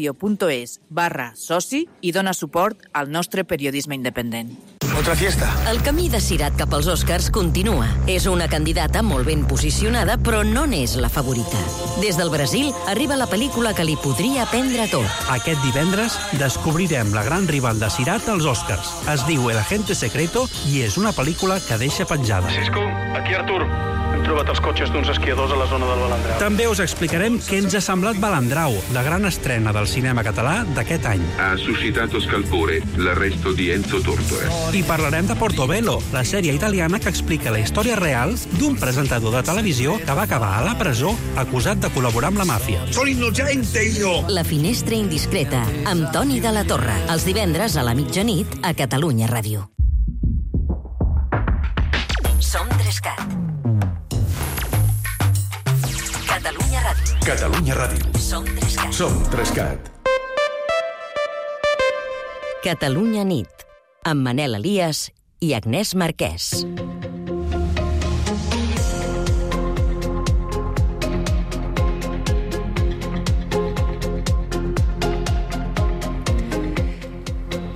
eldiario.es/soci i dona suport al nostre periodisme independent. Otra fiesta. El camí de Cirat cap als Oscars continua. És una candidata molt ben posicionada, però no n'és la favorita. Des del Brasil arriba la pel·lícula que li podria prendre tot. Aquest divendres descobrirem la gran rival de Cirat als Oscars. Es diu El agente secreto i és una pel·lícula que deixa penjada. Cisco, aquí Artur. Hem trobat els cotxes d'uns esquiadors a la zona del Balandrau. També us explicarem què ens ha semblat Balandrau, la gran estrena del cinema català d'aquest any. Ha suscitato scalpore l'arresto di Enzo Tortora. I parlarem de Portobello, la sèrie italiana que explica la història real d'un presentador de televisió que va acabar a la presó acusat de col·laborar amb la màfia. Soy innocente, yo! La finestra indiscreta, amb Toni de la Torre. Els divendres a la mitjanit a Catalunya Ràdio. Som 3CAT. Catalunya Ràdio. Catalunya Ràdio. Som 3CAT. Som 3CAT. Catalunya nit, amb Manel Elias i Agnès Marquès.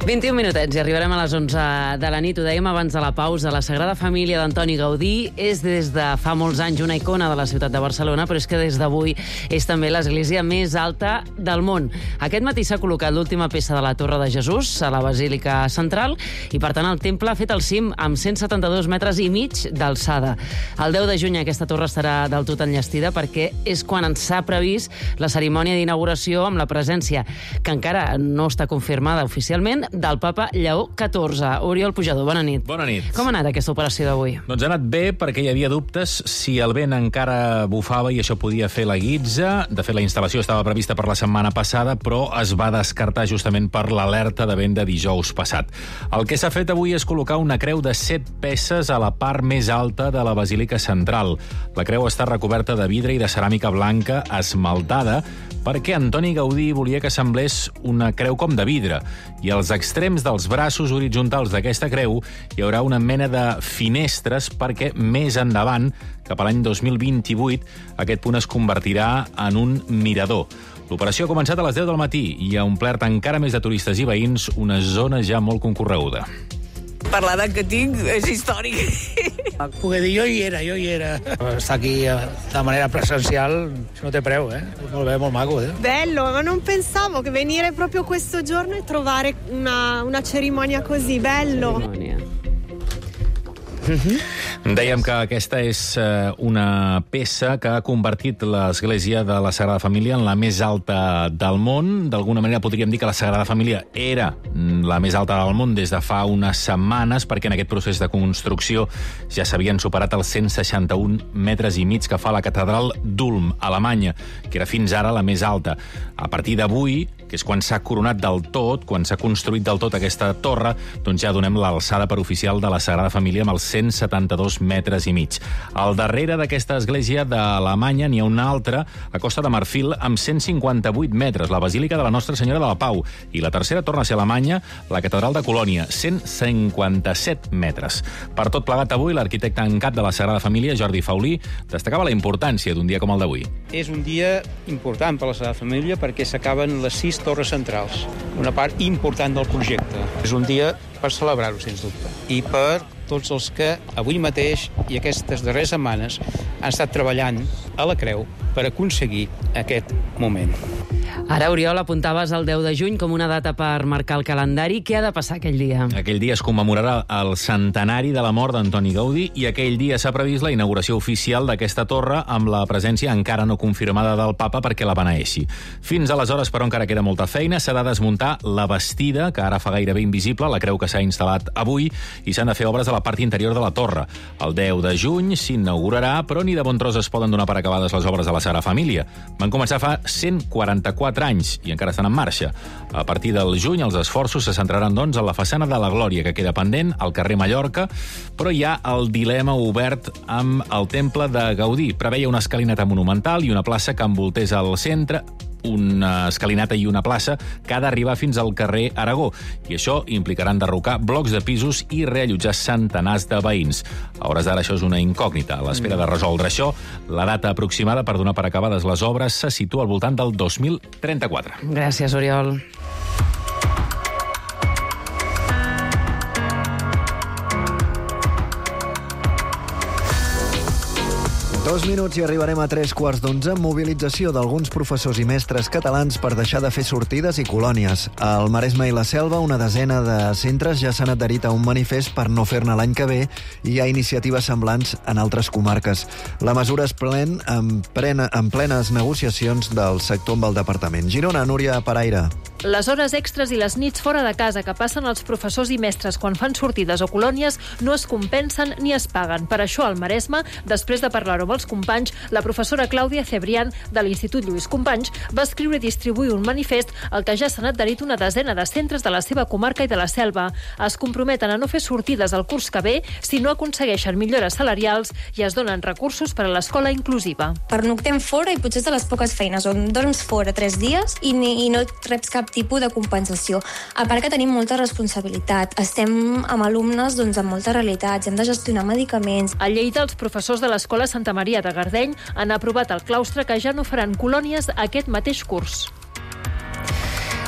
21 minutets i arribarem a les 11 de la nit. Ho dèiem abans de la pausa. La Sagrada Família d'Antoni Gaudí és des de fa molts anys una icona de la ciutat de Barcelona, però és que des d'avui és també l'església més alta del món. Aquest matí s'ha col·locat l'última peça de la Torre de Jesús a la Basílica Central i, per tant, el temple ha fet el cim amb 172 metres i mig d'alçada. El 10 de juny aquesta torre estarà del tot enllestida perquè és quan s'ha previst la cerimònia d'inauguració amb la presència, que encara no està confirmada oficialment, del papa Lleó XIV. Oriol Pujador, bona nit. Bona nit. Com ha anat aquesta operació d'avui? Doncs ha anat bé perquè hi havia dubtes si el vent encara bufava i això podia fer la guitza. De fet, la instal·lació estava prevista per la setmana passada, però es va descartar justament per l'alerta de vent de dijous passat. El que s'ha fet avui és col·locar una creu de 7 peces a la part més alta de la Basílica Central. La creu està recoberta de vidre i de ceràmica blanca esmaltada perquè Antoni Gaudí volia que semblés una creu com de vidre. I als extrems dels braços horitzontals d'aquesta creu hi haurà una mena de finestres perquè més endavant, cap a l'any 2028, aquest punt es convertirà en un mirador. L'operació ha començat a les 10 del matí i ha omplert encara més de turistes i veïns una zona ja molt concorreguda. Per l'edat que tinc, és històric. Poder dir, jo hi era. Estar aquí de manera presencial, això no té preu, Molt bé, molt maco, Bello, ma non pensavo che venire proprio questo giorno e trovare una cerimonia così, bello. Dèiem que aquesta és una peça que ha convertit l'església de la Sagrada Família en la més alta del món. D'alguna manera podríem dir que la Sagrada Família era la més alta del món des de fa unes setmanes, perquè en aquest procés de construcció ja s'havien superat els 161 metres i mig que fa la catedral d'Ulm, a Alemanya, que era fins ara la més alta. A partir d'avui, que és quan s'ha coronat del tot, quan s'ha construït del tot aquesta torre, doncs ja donem l'alçada per oficial de la Sagrada Família amb els 172 metres i mig. Al darrere d'aquesta església d'Alemanya n'hi ha una altra a Costa de Marfil amb 158 metres, la Basílica de la Nostra Senyora de la Pau. I la tercera torna a ser Alemanya, la Catedral de Colònia, 157 metres. Per tot plegat avui, l'arquitecte en cap de la Sagrada Família, Jordi Faulí, destacava la importància d'un dia com el d'avui. És un dia important per la Sagrada Família perquè s'acaben les 6 torres centrals, una part important del projecte. És un dia per celebrar-ho, sens dubte, i per tots els que avui mateix i aquestes darreres setmanes han estat treballant a la creu per aconseguir aquest moment. Ara, Oriol, apuntaves el 10 de juny com una data per marcar el calendari. Què ha de passar aquell dia? Aquell dia es commemorarà el centenari de la mort d'Antoni Gaudí i aquell dia s'ha previst la inauguració oficial d'aquesta torre amb la presència encara no confirmada del papa perquè la beneeixi. Fins aleshores, però, encara queda molta feina. S'ha de desmuntar la bastida, que ara fa gairebé invisible, la creu que s'ha instal·lat avui, i s'han de fer obres a la part interior de la torre. El 10 de juny s'inaugurarà, però ni de bon tros es poden donar per acabades les obres de la Sagrada Família. Van començar fa 144 anys i encara estan en marxa. A partir del juny els esforços se centraran, doncs, en la façana de la Glòria, que queda pendent, al carrer Mallorca, però hi ha el dilema obert amb el temple de Gaudí. Preveia una escalinata monumental i una plaça que envoltés al centre, una escalinata i una plaça que ha d'arribar fins al carrer Aragó, i això implicarà enderrocar blocs de pisos i reallotjar centenars de veïns. A hores d'ara això és una incògnita. A l'espera de resoldre això, la data aproximada per donar per acabades les obres se situa al voltant del 2034. Gràcies, Oriol. 2 minuts i arribarem a 3:15. Mobilització d'alguns professors i mestres catalans per deixar de fer sortides i colònies. Al Maresme i la Selva, una desena de centres ja s'han adherit a un manifest per no fer-ne l'any que ve i hi ha iniciatives semblants en altres comarques. La mesura es pren en plenes negociacions del sector amb el departament. Girona, Núria Paraire. Les hores extres i les nits fora de casa que passen els professors i mestres quan fan sortides o colònies no es compensen ni es paguen. Per això, al Maresme, després de parlar-ho amb els companys, la professora Clàudia Cebrián, de l'Institut Lluís Companys, va escriure i distribuir un manifest al que ja s'han adherit una desena de centres de la seva comarca i de la Selva. Es comprometen a no fer sortides el curs que ve si no aconsegueixen millores salarials i es donen recursos per a l'escola inclusiva. Pernoctem fora i potser és de les poques feines on dorms fora 3 dies i no reps cap tipus de compensació. A part que tenim molta responsabilitat. Estem amb alumnes amb moltes realitats, hem de gestionar medicaments. A Lleida, els professors de l'Escola Santa Maria de Gardeny han aprovat al claustre que ja no faran colònies aquest mateix curs.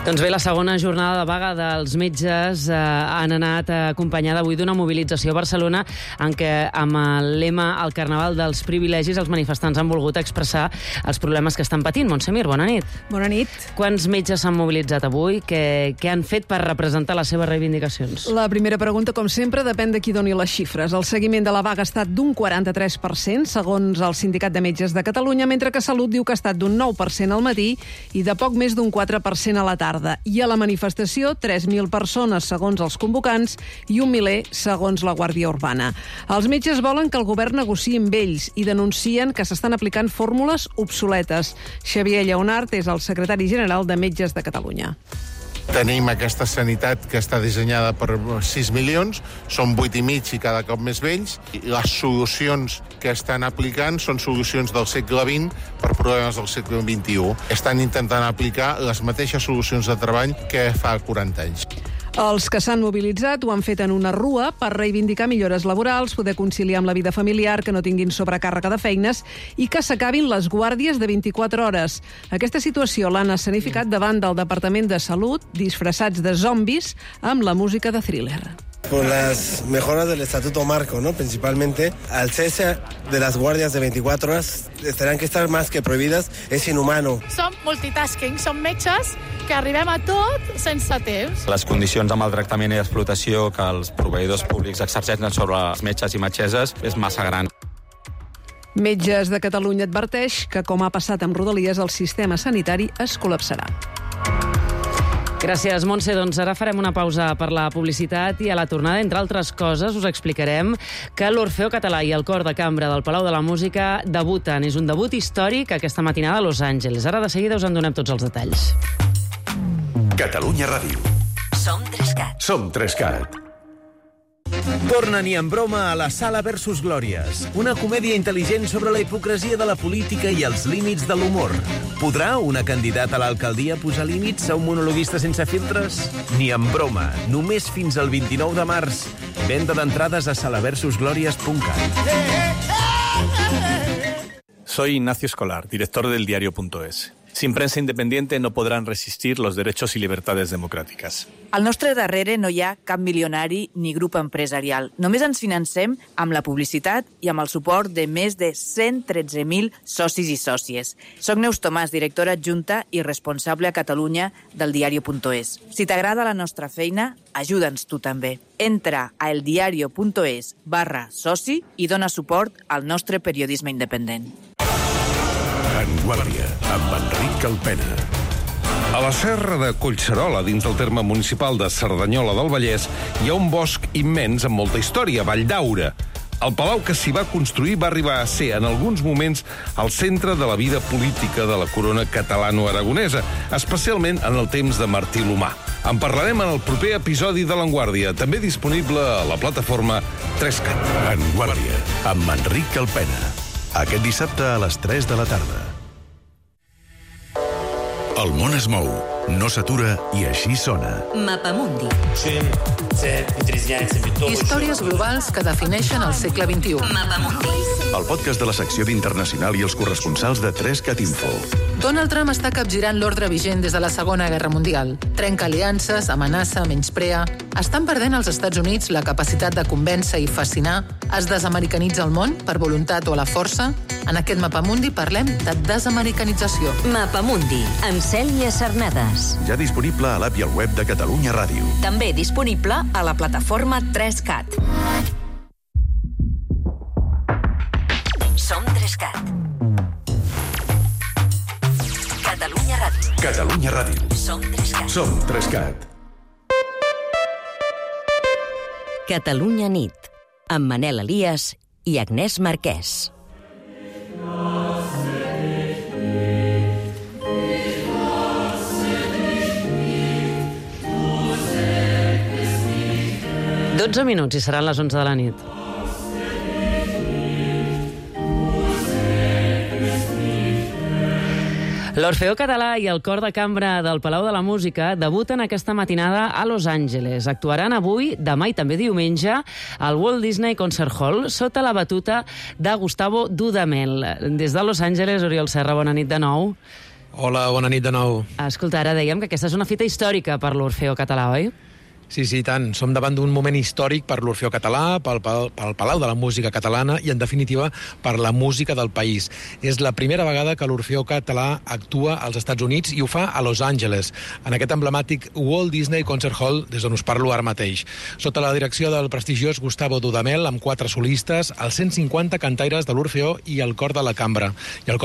Doncs bé, la segona jornada de vaga dels metges han anat acompanyada avui d'una mobilització a Barcelona en què, amb el lema "El carnaval dels privilegis", els manifestants han volgut expressar els problemes que estan patint. Montse Mir, bona nit. Bona nit. Quants metges s'han mobilitzat avui? Què han fet per representar les seves reivindicacions? La primera pregunta, com sempre, depèn de qui doni les xifres. El seguiment de la vaga ha estat d'un 43%, segons el Sindicat de Metges de Catalunya, mentre que Salut diu que ha estat d'un 9% al matí i de poc més d'un 4% a la tarda. I a la manifestació, 3.000 persones, segons els convocants, i 1 miler, segons la Guàrdia Urbana. Els metges volen que el govern negociï amb ells i denuncien que s'estan aplicant fórmules obsoletes. Xavier Lleonart és el secretari general de Metges de Catalunya. Tenim aquesta sanitat que està dissenyada per 6 milions, són 8,5 i cada cop més vells, i les solucions que estan aplicant són solucions del segle XX per problemes del segle XXI. Estan intentant aplicar les mateixes solucions de treball que fa 40 anys. Els que s'han mobilitzat ho han fet en una rua per reivindicar millores laborals, poder conciliar amb la vida familiar, que no tinguin sobrecàrrega de feines i que s'acabin les guàrdies de 24 hores. Aquesta situació l'han escenificat davant del Departament de Salut, disfressats de zombis, amb la música de Thriller. Por las mejoras del Estatuto Marco, ¿no? Principalmente, al cese de las guardias de 24 horas tendrán que estar más que prohibidas, es inhumano. Som multitasking, som metges que arribem a tot sense temps. Les condicions de maltractament i explotació que els proveïdors públics exerceixen sobre els metges i metgesses és massa gran. Metges de Catalunya adverteix que, com ha passat amb Rodalies, el sistema sanitari es col·lapsarà. Gràcies, Montse. Doncs ara farem una pausa per la publicitat i a la tornada, entre altres coses, us explicarem que l'Orfeó Català i el Cor de Cambra del Palau de la Música debuten. És un debut històric aquesta matinada a Los Angeles. Ara de seguida us en donem tots els detalls. Catalunya Ràdio. Som 3CAT. Som 3CAT. Torna ni en broma a la Sala versus Glòries, una comèdia intel·ligent sobre la hipocresia de la política i els límits de l'humor. Podrà una candidata a l'alcaldia posar límits a un monologuista sense filtres? Ni en broma, només fins al 29 de març. Venda d'entrades a salaversusglorias.cat. Soy Ignacio Escolar, director del diario.es. Sin prensa independiente no podrán resistir los derechos y libertades democráticas. Al nostre darrere no hi ha cap milionari ni grup empresarial. Només ens financem amb la publicitat i amb el suport de més de 113.000 socis i sòcies. Soc Neus Tomàs, directora adjunta i responsable a Catalunya del diario.es. Si t'agrada la nostra feina, ajuda'ns tu també. Entra a eldiario.es/soci i dona suport al nostre periodisme independent. En Guàrdia, amb Enric Calpena. A la serra de Collserola, dins del terme municipal de Cerdanyola del Vallès, hi ha un bosc immens amb molta història, Valldaura. El palau que s'hi va construir va arribar a ser, en alguns moments, el centre de la vida política de la corona catalano-aragonesa, especialment en el temps de Martí l'Humà. En parlarem en el proper episodi de l'Enguàrdia, també disponible a la plataforma 3CAT. En Guàrdia, amb Enric Calpena. Aquest dissabte a les 3 de la tarda. El món es mou, no s'atura i així sona. Mapamundi. Històries globals que defineixen el segle XXI. Mapamundi. El podcast de la secció d'Internacional i els corresponsals de 3CAT Info. Donald Trump està capgirant l'ordre vigent des de la Segona Guerra Mundial. Trenca aliances, amenaça, menysprea. Estan perdent als Estats Units la capacitat de convèncer i fascinar? Es desamericanitza el món per voluntat o a la força? En aquest Mapamundi parlem de desamericanització. Mapamundi, amb Cèlia Cernades. Ja disponible a l'app i al web de Catalunya Ràdio. També disponible a la plataforma 3CAT. Som 3CAT. Catalunya Ràdio. Catalunya Ràdio. Som 3CAT. Som 3CAT. Catalunya nit, amb Manel Elias i Agnès Marquès. Dotze minuts i seran les 11 de la nit. L'Orfeó Català i el Cor de Cambra del Palau de la Música debuten aquesta matinada a Los Angeles. Actuaran avui, demà i també diumenge al Walt Disney Concert Hall sota la batuta de Gustavo Dudamel. Des de Los Angeles, Oriol Serra, bona nit de nou. Hola, bona nit de nou. Escolta, ara dèiem que aquesta és una fita històrica per l'Orfeó Català, oi? Sí, i tant. Som davant d'un moment històric per l'Orfeó Català, pel Palau de la Música Catalana i, en definitiva, per la música del país. És la primera vegada que l'Orfeó Català actua als Estats Units i ho fa a Los Angeles, en aquest emblemàtic Walt Disney Concert Hall, des d'on us parlo ara mateix. Sota la direcció del prestigiós Gustavo Dudamel, amb 4 solistes, els 150 cantaires de l'Orfeó i el cor de la cambra.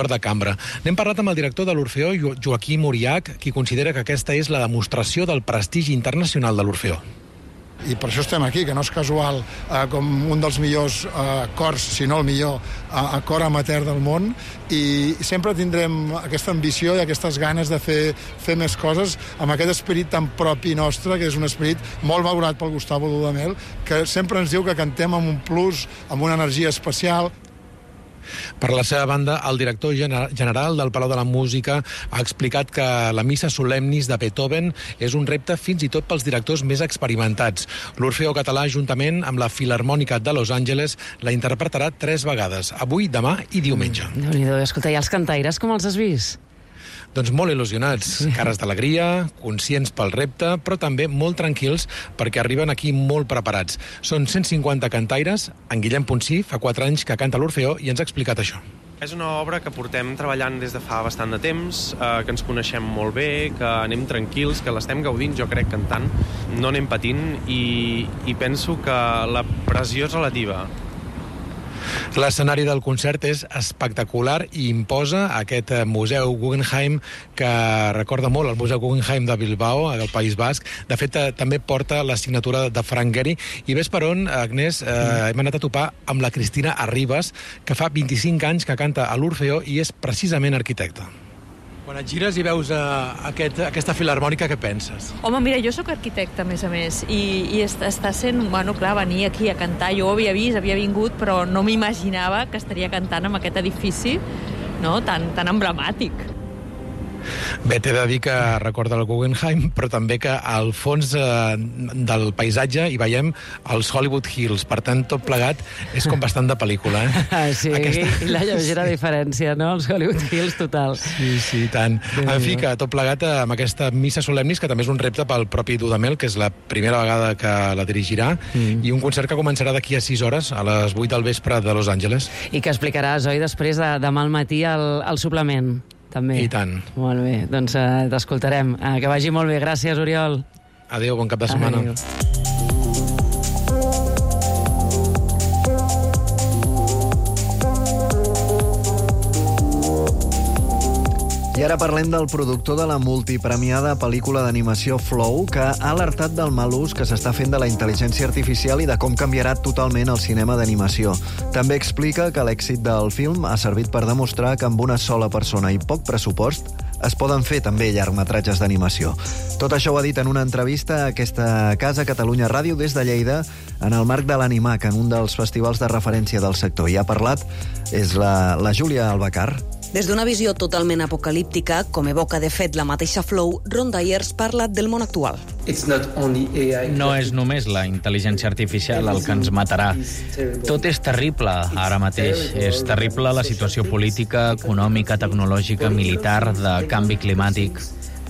N'hem parlat amb el director de l'Orfeó, Joaquim Uriach, qui considera que aquesta és la demostració del prestigi internacional de l'Orfeó. I per això estem aquí, que no és casual, com un dels millors cors, si no el millor cor amateur del món, i sempre tindrem aquesta ambició i aquestes ganes de fer més coses amb aquest esperit tan propi nostre, que és un esperit molt valorat pel Gustavo Dudamel, que sempre ens diu que cantem amb un plus, amb una energia especial. Per la seva banda, el director general del Palau de la Música ha explicat que la Missa Solemnis de Beethoven és un repte fins i tot pels directors més experimentats. L'Orfeó Català, juntament amb la Filharmònica de Los Angeles, la interpretarà 3 vegades, avui, demà i diumenge. Déu-n'hi-do, escolta, i els cantaires com els has vist? Doncs molt il·lusionats, cares d'alegria, conscients pel repte, però també molt tranquils perquè arriben aquí molt preparats. Són 150 cantaires, en Guillem Ponsí fa 4 anys que canta l'Orfeó i ens ha explicat això. És una obra que portem treballant des de fa bastant de temps, que ens coneixem molt bé, que anem tranquils, que l'estem gaudint, jo crec, cantant, no anem patint i penso que la pressió és relativa. L'escenari del concert és espectacular i imposa aquest Museu Guggenheim que recorda molt el Museu Guggenheim de Bilbao, al País Basc. De fet, també porta la signatura de Frank Gehry. I ves per on, Agnès, hem anat a topar amb la Cristina Arribas, que fa 25 anys que canta a l'Orfeó i és precisament arquitecta. Quan et gires i veus aquesta filharmònica, què penses? Home, mira, jo sóc arquitecta, a més, i està sent, clar, venir aquí a cantar. Jo ho havia vist, havia vingut, però no m'imaginava que estaria cantant en aquest edifici, no?, tan emblemàtic. Bé, t'he de dir que recorda el Guggenheim, però també que al fons del paisatge hi veiem els Hollywood Hills. Per tant, tot plegat és com bastant de pel·lícula, Sí, i la lleugera diferència, no? Els Hollywood Hills, total. Sí, tant. En fi, que tot plegat amb aquesta Missa Solemnis, que també és un repte pel propi Dudamel, que és la primera vegada que la dirigirà, i un concert que començarà d'aquí a 6 hores, a les 8 del vespre de Los Angeles. I que explicaràs, oi, després de demà al matí al suplement. També. I tant. Molt bé, doncs t'escoltarem. Que vagi molt bé. Gràcies, Oriol. Adéu, bon cap de setmana. Adéu. I ara parlem del productor de la multipremiada pel·lícula d'animació Flow, que ha alertat del mal ús que s'està fent de la intel·ligència artificial i de com canviarà totalment el cinema d'animació. També explica que l'èxit del film ha servit per demostrar que amb una sola persona i poc pressupost es poden fer també llargmetratges d'animació. Tot això ho ha dit en una entrevista a aquesta casa Catalunya Ràdio des de Lleida en el marc de l'Animac, en un dels festivals de referència del sector. I ha parlat és la Júlia Albacar. Des d'una visió totalment apocalíptica, com evoca de fet la mateixa Flow, Ron Dyers parla del món actual. No és només la intel·ligència artificial el que ens matarà. Tot és terrible ara mateix. És terrible la situació política, econòmica, tecnològica, militar, de canvi climàtic.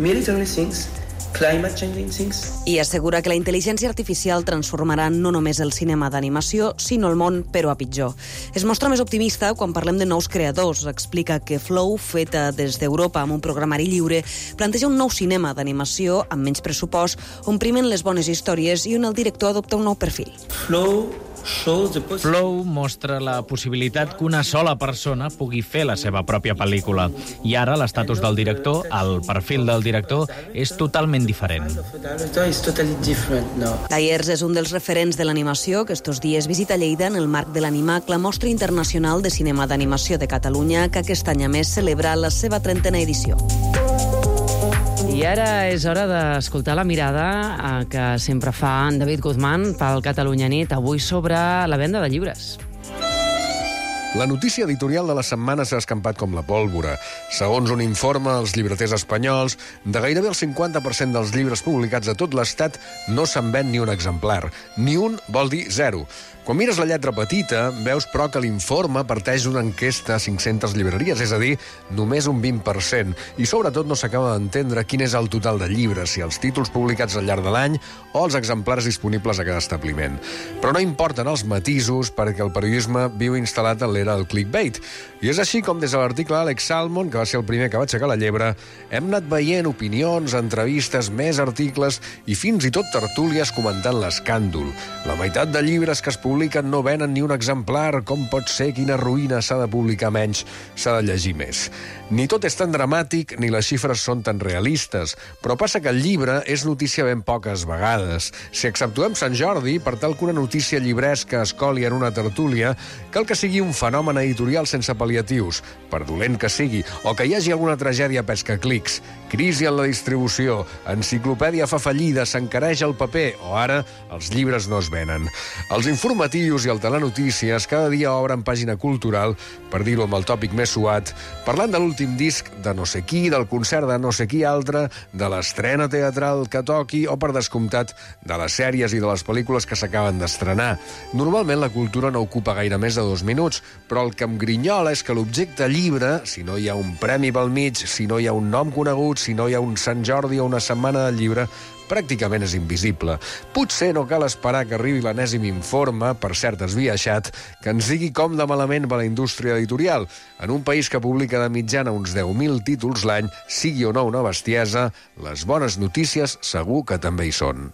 I assegura que la intel·ligència artificial transformarà no només el cinema d'animació, sinó el món, però a pitjor. Es mostra més optimista quan parlem de nous creadors. Explica que Flow, feta des d'Europa amb un programari lliure, planteja un nou cinema d'animació amb menys pressupost, on primen les bones històries i on el director adopta un nou perfil. Flow mostra la possibilitat que una sola persona pugui fer la seva pròpia pel·lícula. I ara l'estatus del director, el perfil del director, és totalment diferent. Dyers és un dels referents de l'animació que estos dies visita Lleida en el marc de l'Animac, la Mostra Internacional de Cinema d'Animació de Catalunya, que aquest any a més celebra la seva 30a edició. I ara és hora d'escoltar la mirada que sempre fa en David Guzmán pel Catalunya Nit, avui sobre la venda de llibres. La notícia editorial de la setmana s'ha escampat com la pólvora. Segons un informe dels llibreters espanyols, de gairebé el 50% dels llibres publicats a tot l'Estat no se'n ven ni un exemplar. Ni un vol dir zero. Quan mires la lletra petita, veus, però, que l'informe parteix d'una enquesta a 500 llibreries, és a dir, només un 20%. I, sobretot, no s'acaba d'entendre quin és el total de llibres, si els títols publicats al llarg de l'any o els exemplars disponibles a cada establiment. Però no importen els matisos, perquè el periodisme viu instal·lat en l'era del clickbait. I és així com, des de l'article d'Àlex Salmond, que va ser el primer que va aixecar la llebre, hem anat veient opinions, entrevistes, més articles i fins i tot tertúlies comentant l'escàndol. La meitat de llibres que es publiquen no venen ni un exemplar. Com pot ser? Quina ruïna! S'ha de publicar menys, s'ha de llegir més. Ni tot és tan dramàtic, ni les xifres són tan realistes, però passa que el llibre és notícia ben poques vegades. Si exceptuem Sant Jordi, per tal que una notícia llibresca es coli en una tertúlia, cal que sigui un fenomen editorial sense pal·liatius, per dolent que sigui, o que hi hagi alguna tragèdia pesca-clics, crisi en la distribució, enciclopèdia fa fallida, s'encareix el paper, o ara els llibres no es venen. Els informatius i el telenotícies cada dia obren pàgina cultural, per dir-ho amb el tòpic més suat, parlant de l'últim disc de no sé qui, del concert de no sé qui altre, de l'estrena teatral que toqui o, per descomptat, de les sèries i de les pel·lícules que s'acaben d'estrenar. Normalment la cultura no ocupa gaire més de 2 minuts, però el que em grinyola és que l'objecte llibre, si no hi ha un premi pel mig, si no hi ha un nom conegut, si no hi ha un Sant Jordi o una setmana del llibre, pràcticament és invisible. Potser no cal esperar que arribi l'enèsim informe, per cert esbiaixat, que ens digui com de malament va la indústria editorial. En un país que publica de mitjana uns 10.000 títols l'any, sigui o no una bestiesa, les bones notícies segur que també hi són.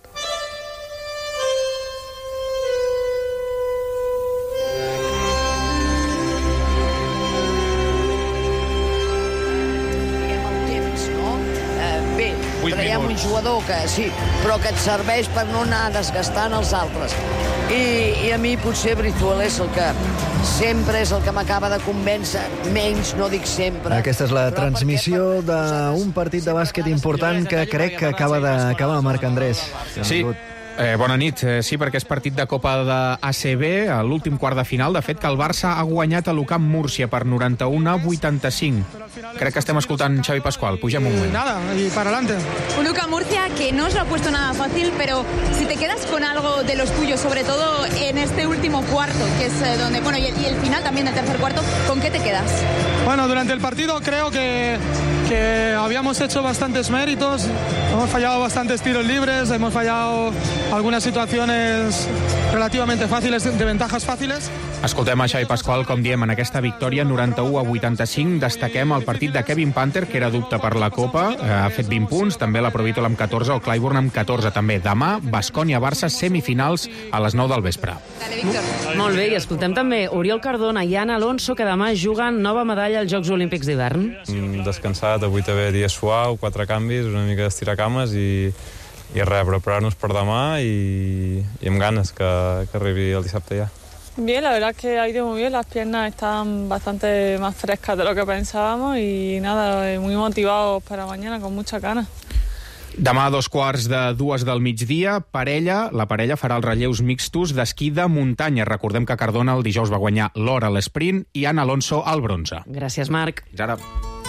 Traiem un jugador que sí, però que et serveix per no anar desgastant els altres. I a mi potser Brizuela és el que sempre és el que m'acaba de convèncer, menys, no dic sempre. Aquesta és la transmissió d'un partit de bàsquet important que crec que acaba d'acabar, Marc Andrés. Sí. Bona nit. Sí, perquè és partit de Copa de ACB, a l'últim quart de final. De fet, que el Barça ha guanyat a l'Ucamp Múrcia per 91-85. Crec que estem escoltant Xavi Pascual. Pugem un moment. Nada, y para adelante. Un Ucamp Múrcia que no os lo ha puesto nada fácil, pero si te quedas con algo de los tuyos, sobre todo en este último cuarto, que es donde, bueno, y el final también del tercer cuarto, ¿con qué te quedas? Bueno, durante el partido creo que habíamos hecho bastantes méritos, hemos fallado bastantes tiros libres, hemos fallado algunas situaciones relativamente fáciles, de ventajas fáciles. Escoltem a Xavi Pascual, com diem, en aquesta victòria 91-85. Destaquem el partit de Kevin Panther, que era dubte per la Copa, ha fet 20 punts, també la Provítola amb 14, o Clyburn amb 14 també. Demà, Baskonia-Barça, semifinals a les 9 del vespre. Molt bé, i escoltem també Oriol Cardona i Anna Alonso, que demà juguen nova medalla als Jocs Olímpics d'hivern. Descansat, avui també dia suau, 4 canvis, una mica d'estirar cames i res, preparar-nos per demà i amb ganes que arribi el dissabte ja. Bien, la verdad es que ha ido muy bien, las piernas están bastante más frescas de lo que pensábamos y nada, muy motivados para mañana, con mucha ganas. Demà a 2:45 del migdia, la parella farà els relleus mixtos d'esquí de muntanya. Recordem que Cardona el dijous va guanyar l'or a l'esprint i Anna Alonso al bronze. Gràcies, Marc. Fins ara.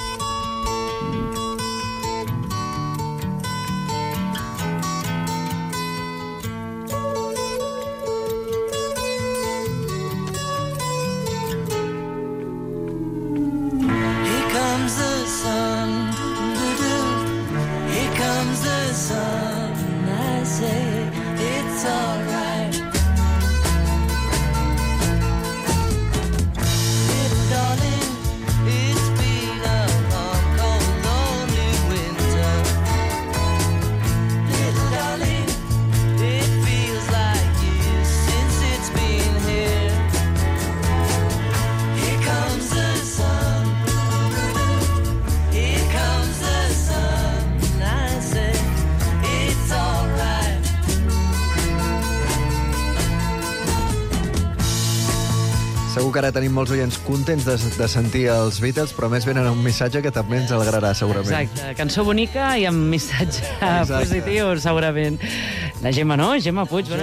Segur que ara tenim molts oients contents de sentir els Beatles, però més venen un missatge que també ens alegrarà, segurament. Exacte, cançó bonica i amb missatge positiu, segurament. La Gemma, no? Gemma Puig, bona nit.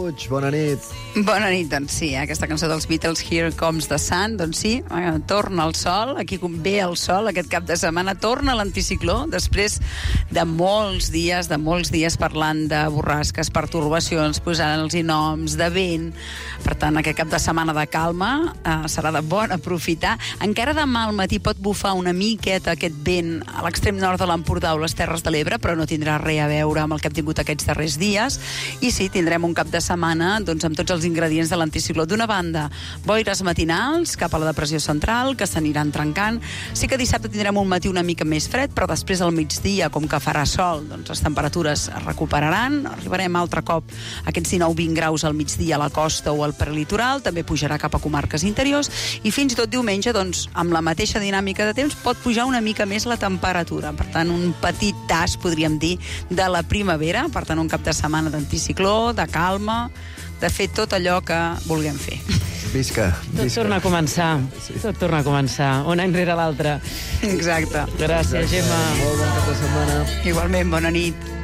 Puig, bona nit. Bona nit, doncs sí, aquesta cançó dels Beatles, Here Comes the Sun, doncs sí, torna el sol, aquí ve el sol aquest cap de setmana, torna l'anticicló, després de molts dies parlant de borrasques, pertorbacions, posant-los noms, de vent. Per tant, aquest cap de setmana de calma serà de bon aprofitar. Encara demà al matí pot bufar una miqueta aquest vent a l'extrem nord de l'Empordà o les Terres de l'Ebre, però no tindrà res a veure amb el que hem tingut aquests darrers dies. I sí, tindrem un cap de setmana doncs, amb tots els ingredients de l'anticicló. D'una banda, boires matinals cap a la depressió central, que s'aniran trencant. Sí que dissabte tindrem un matí una mica més fred, però després al migdia, com que farà sol, doncs les temperatures es recuperaran. Arribarem altre cop a aquests 19-20 graus al migdia a la costa o al prelitoral, també pujarà cap a comarques interiors, i fins i tot diumenge, doncs, amb la mateixa dinàmica de temps, pot pujar una mica més la temperatura. Per tant, un petit tast, podríem dir, de la primavera. Per tant, un cap de setmana d'anticicló, de calma, de fer tot allò que vulguem fer. Visca. Tot torna a començar. Tot torna a començar. Un any rere l'altre. Exacte. Gràcies, Gemma. Molt bon cap de setmana. Igualment, bona nit.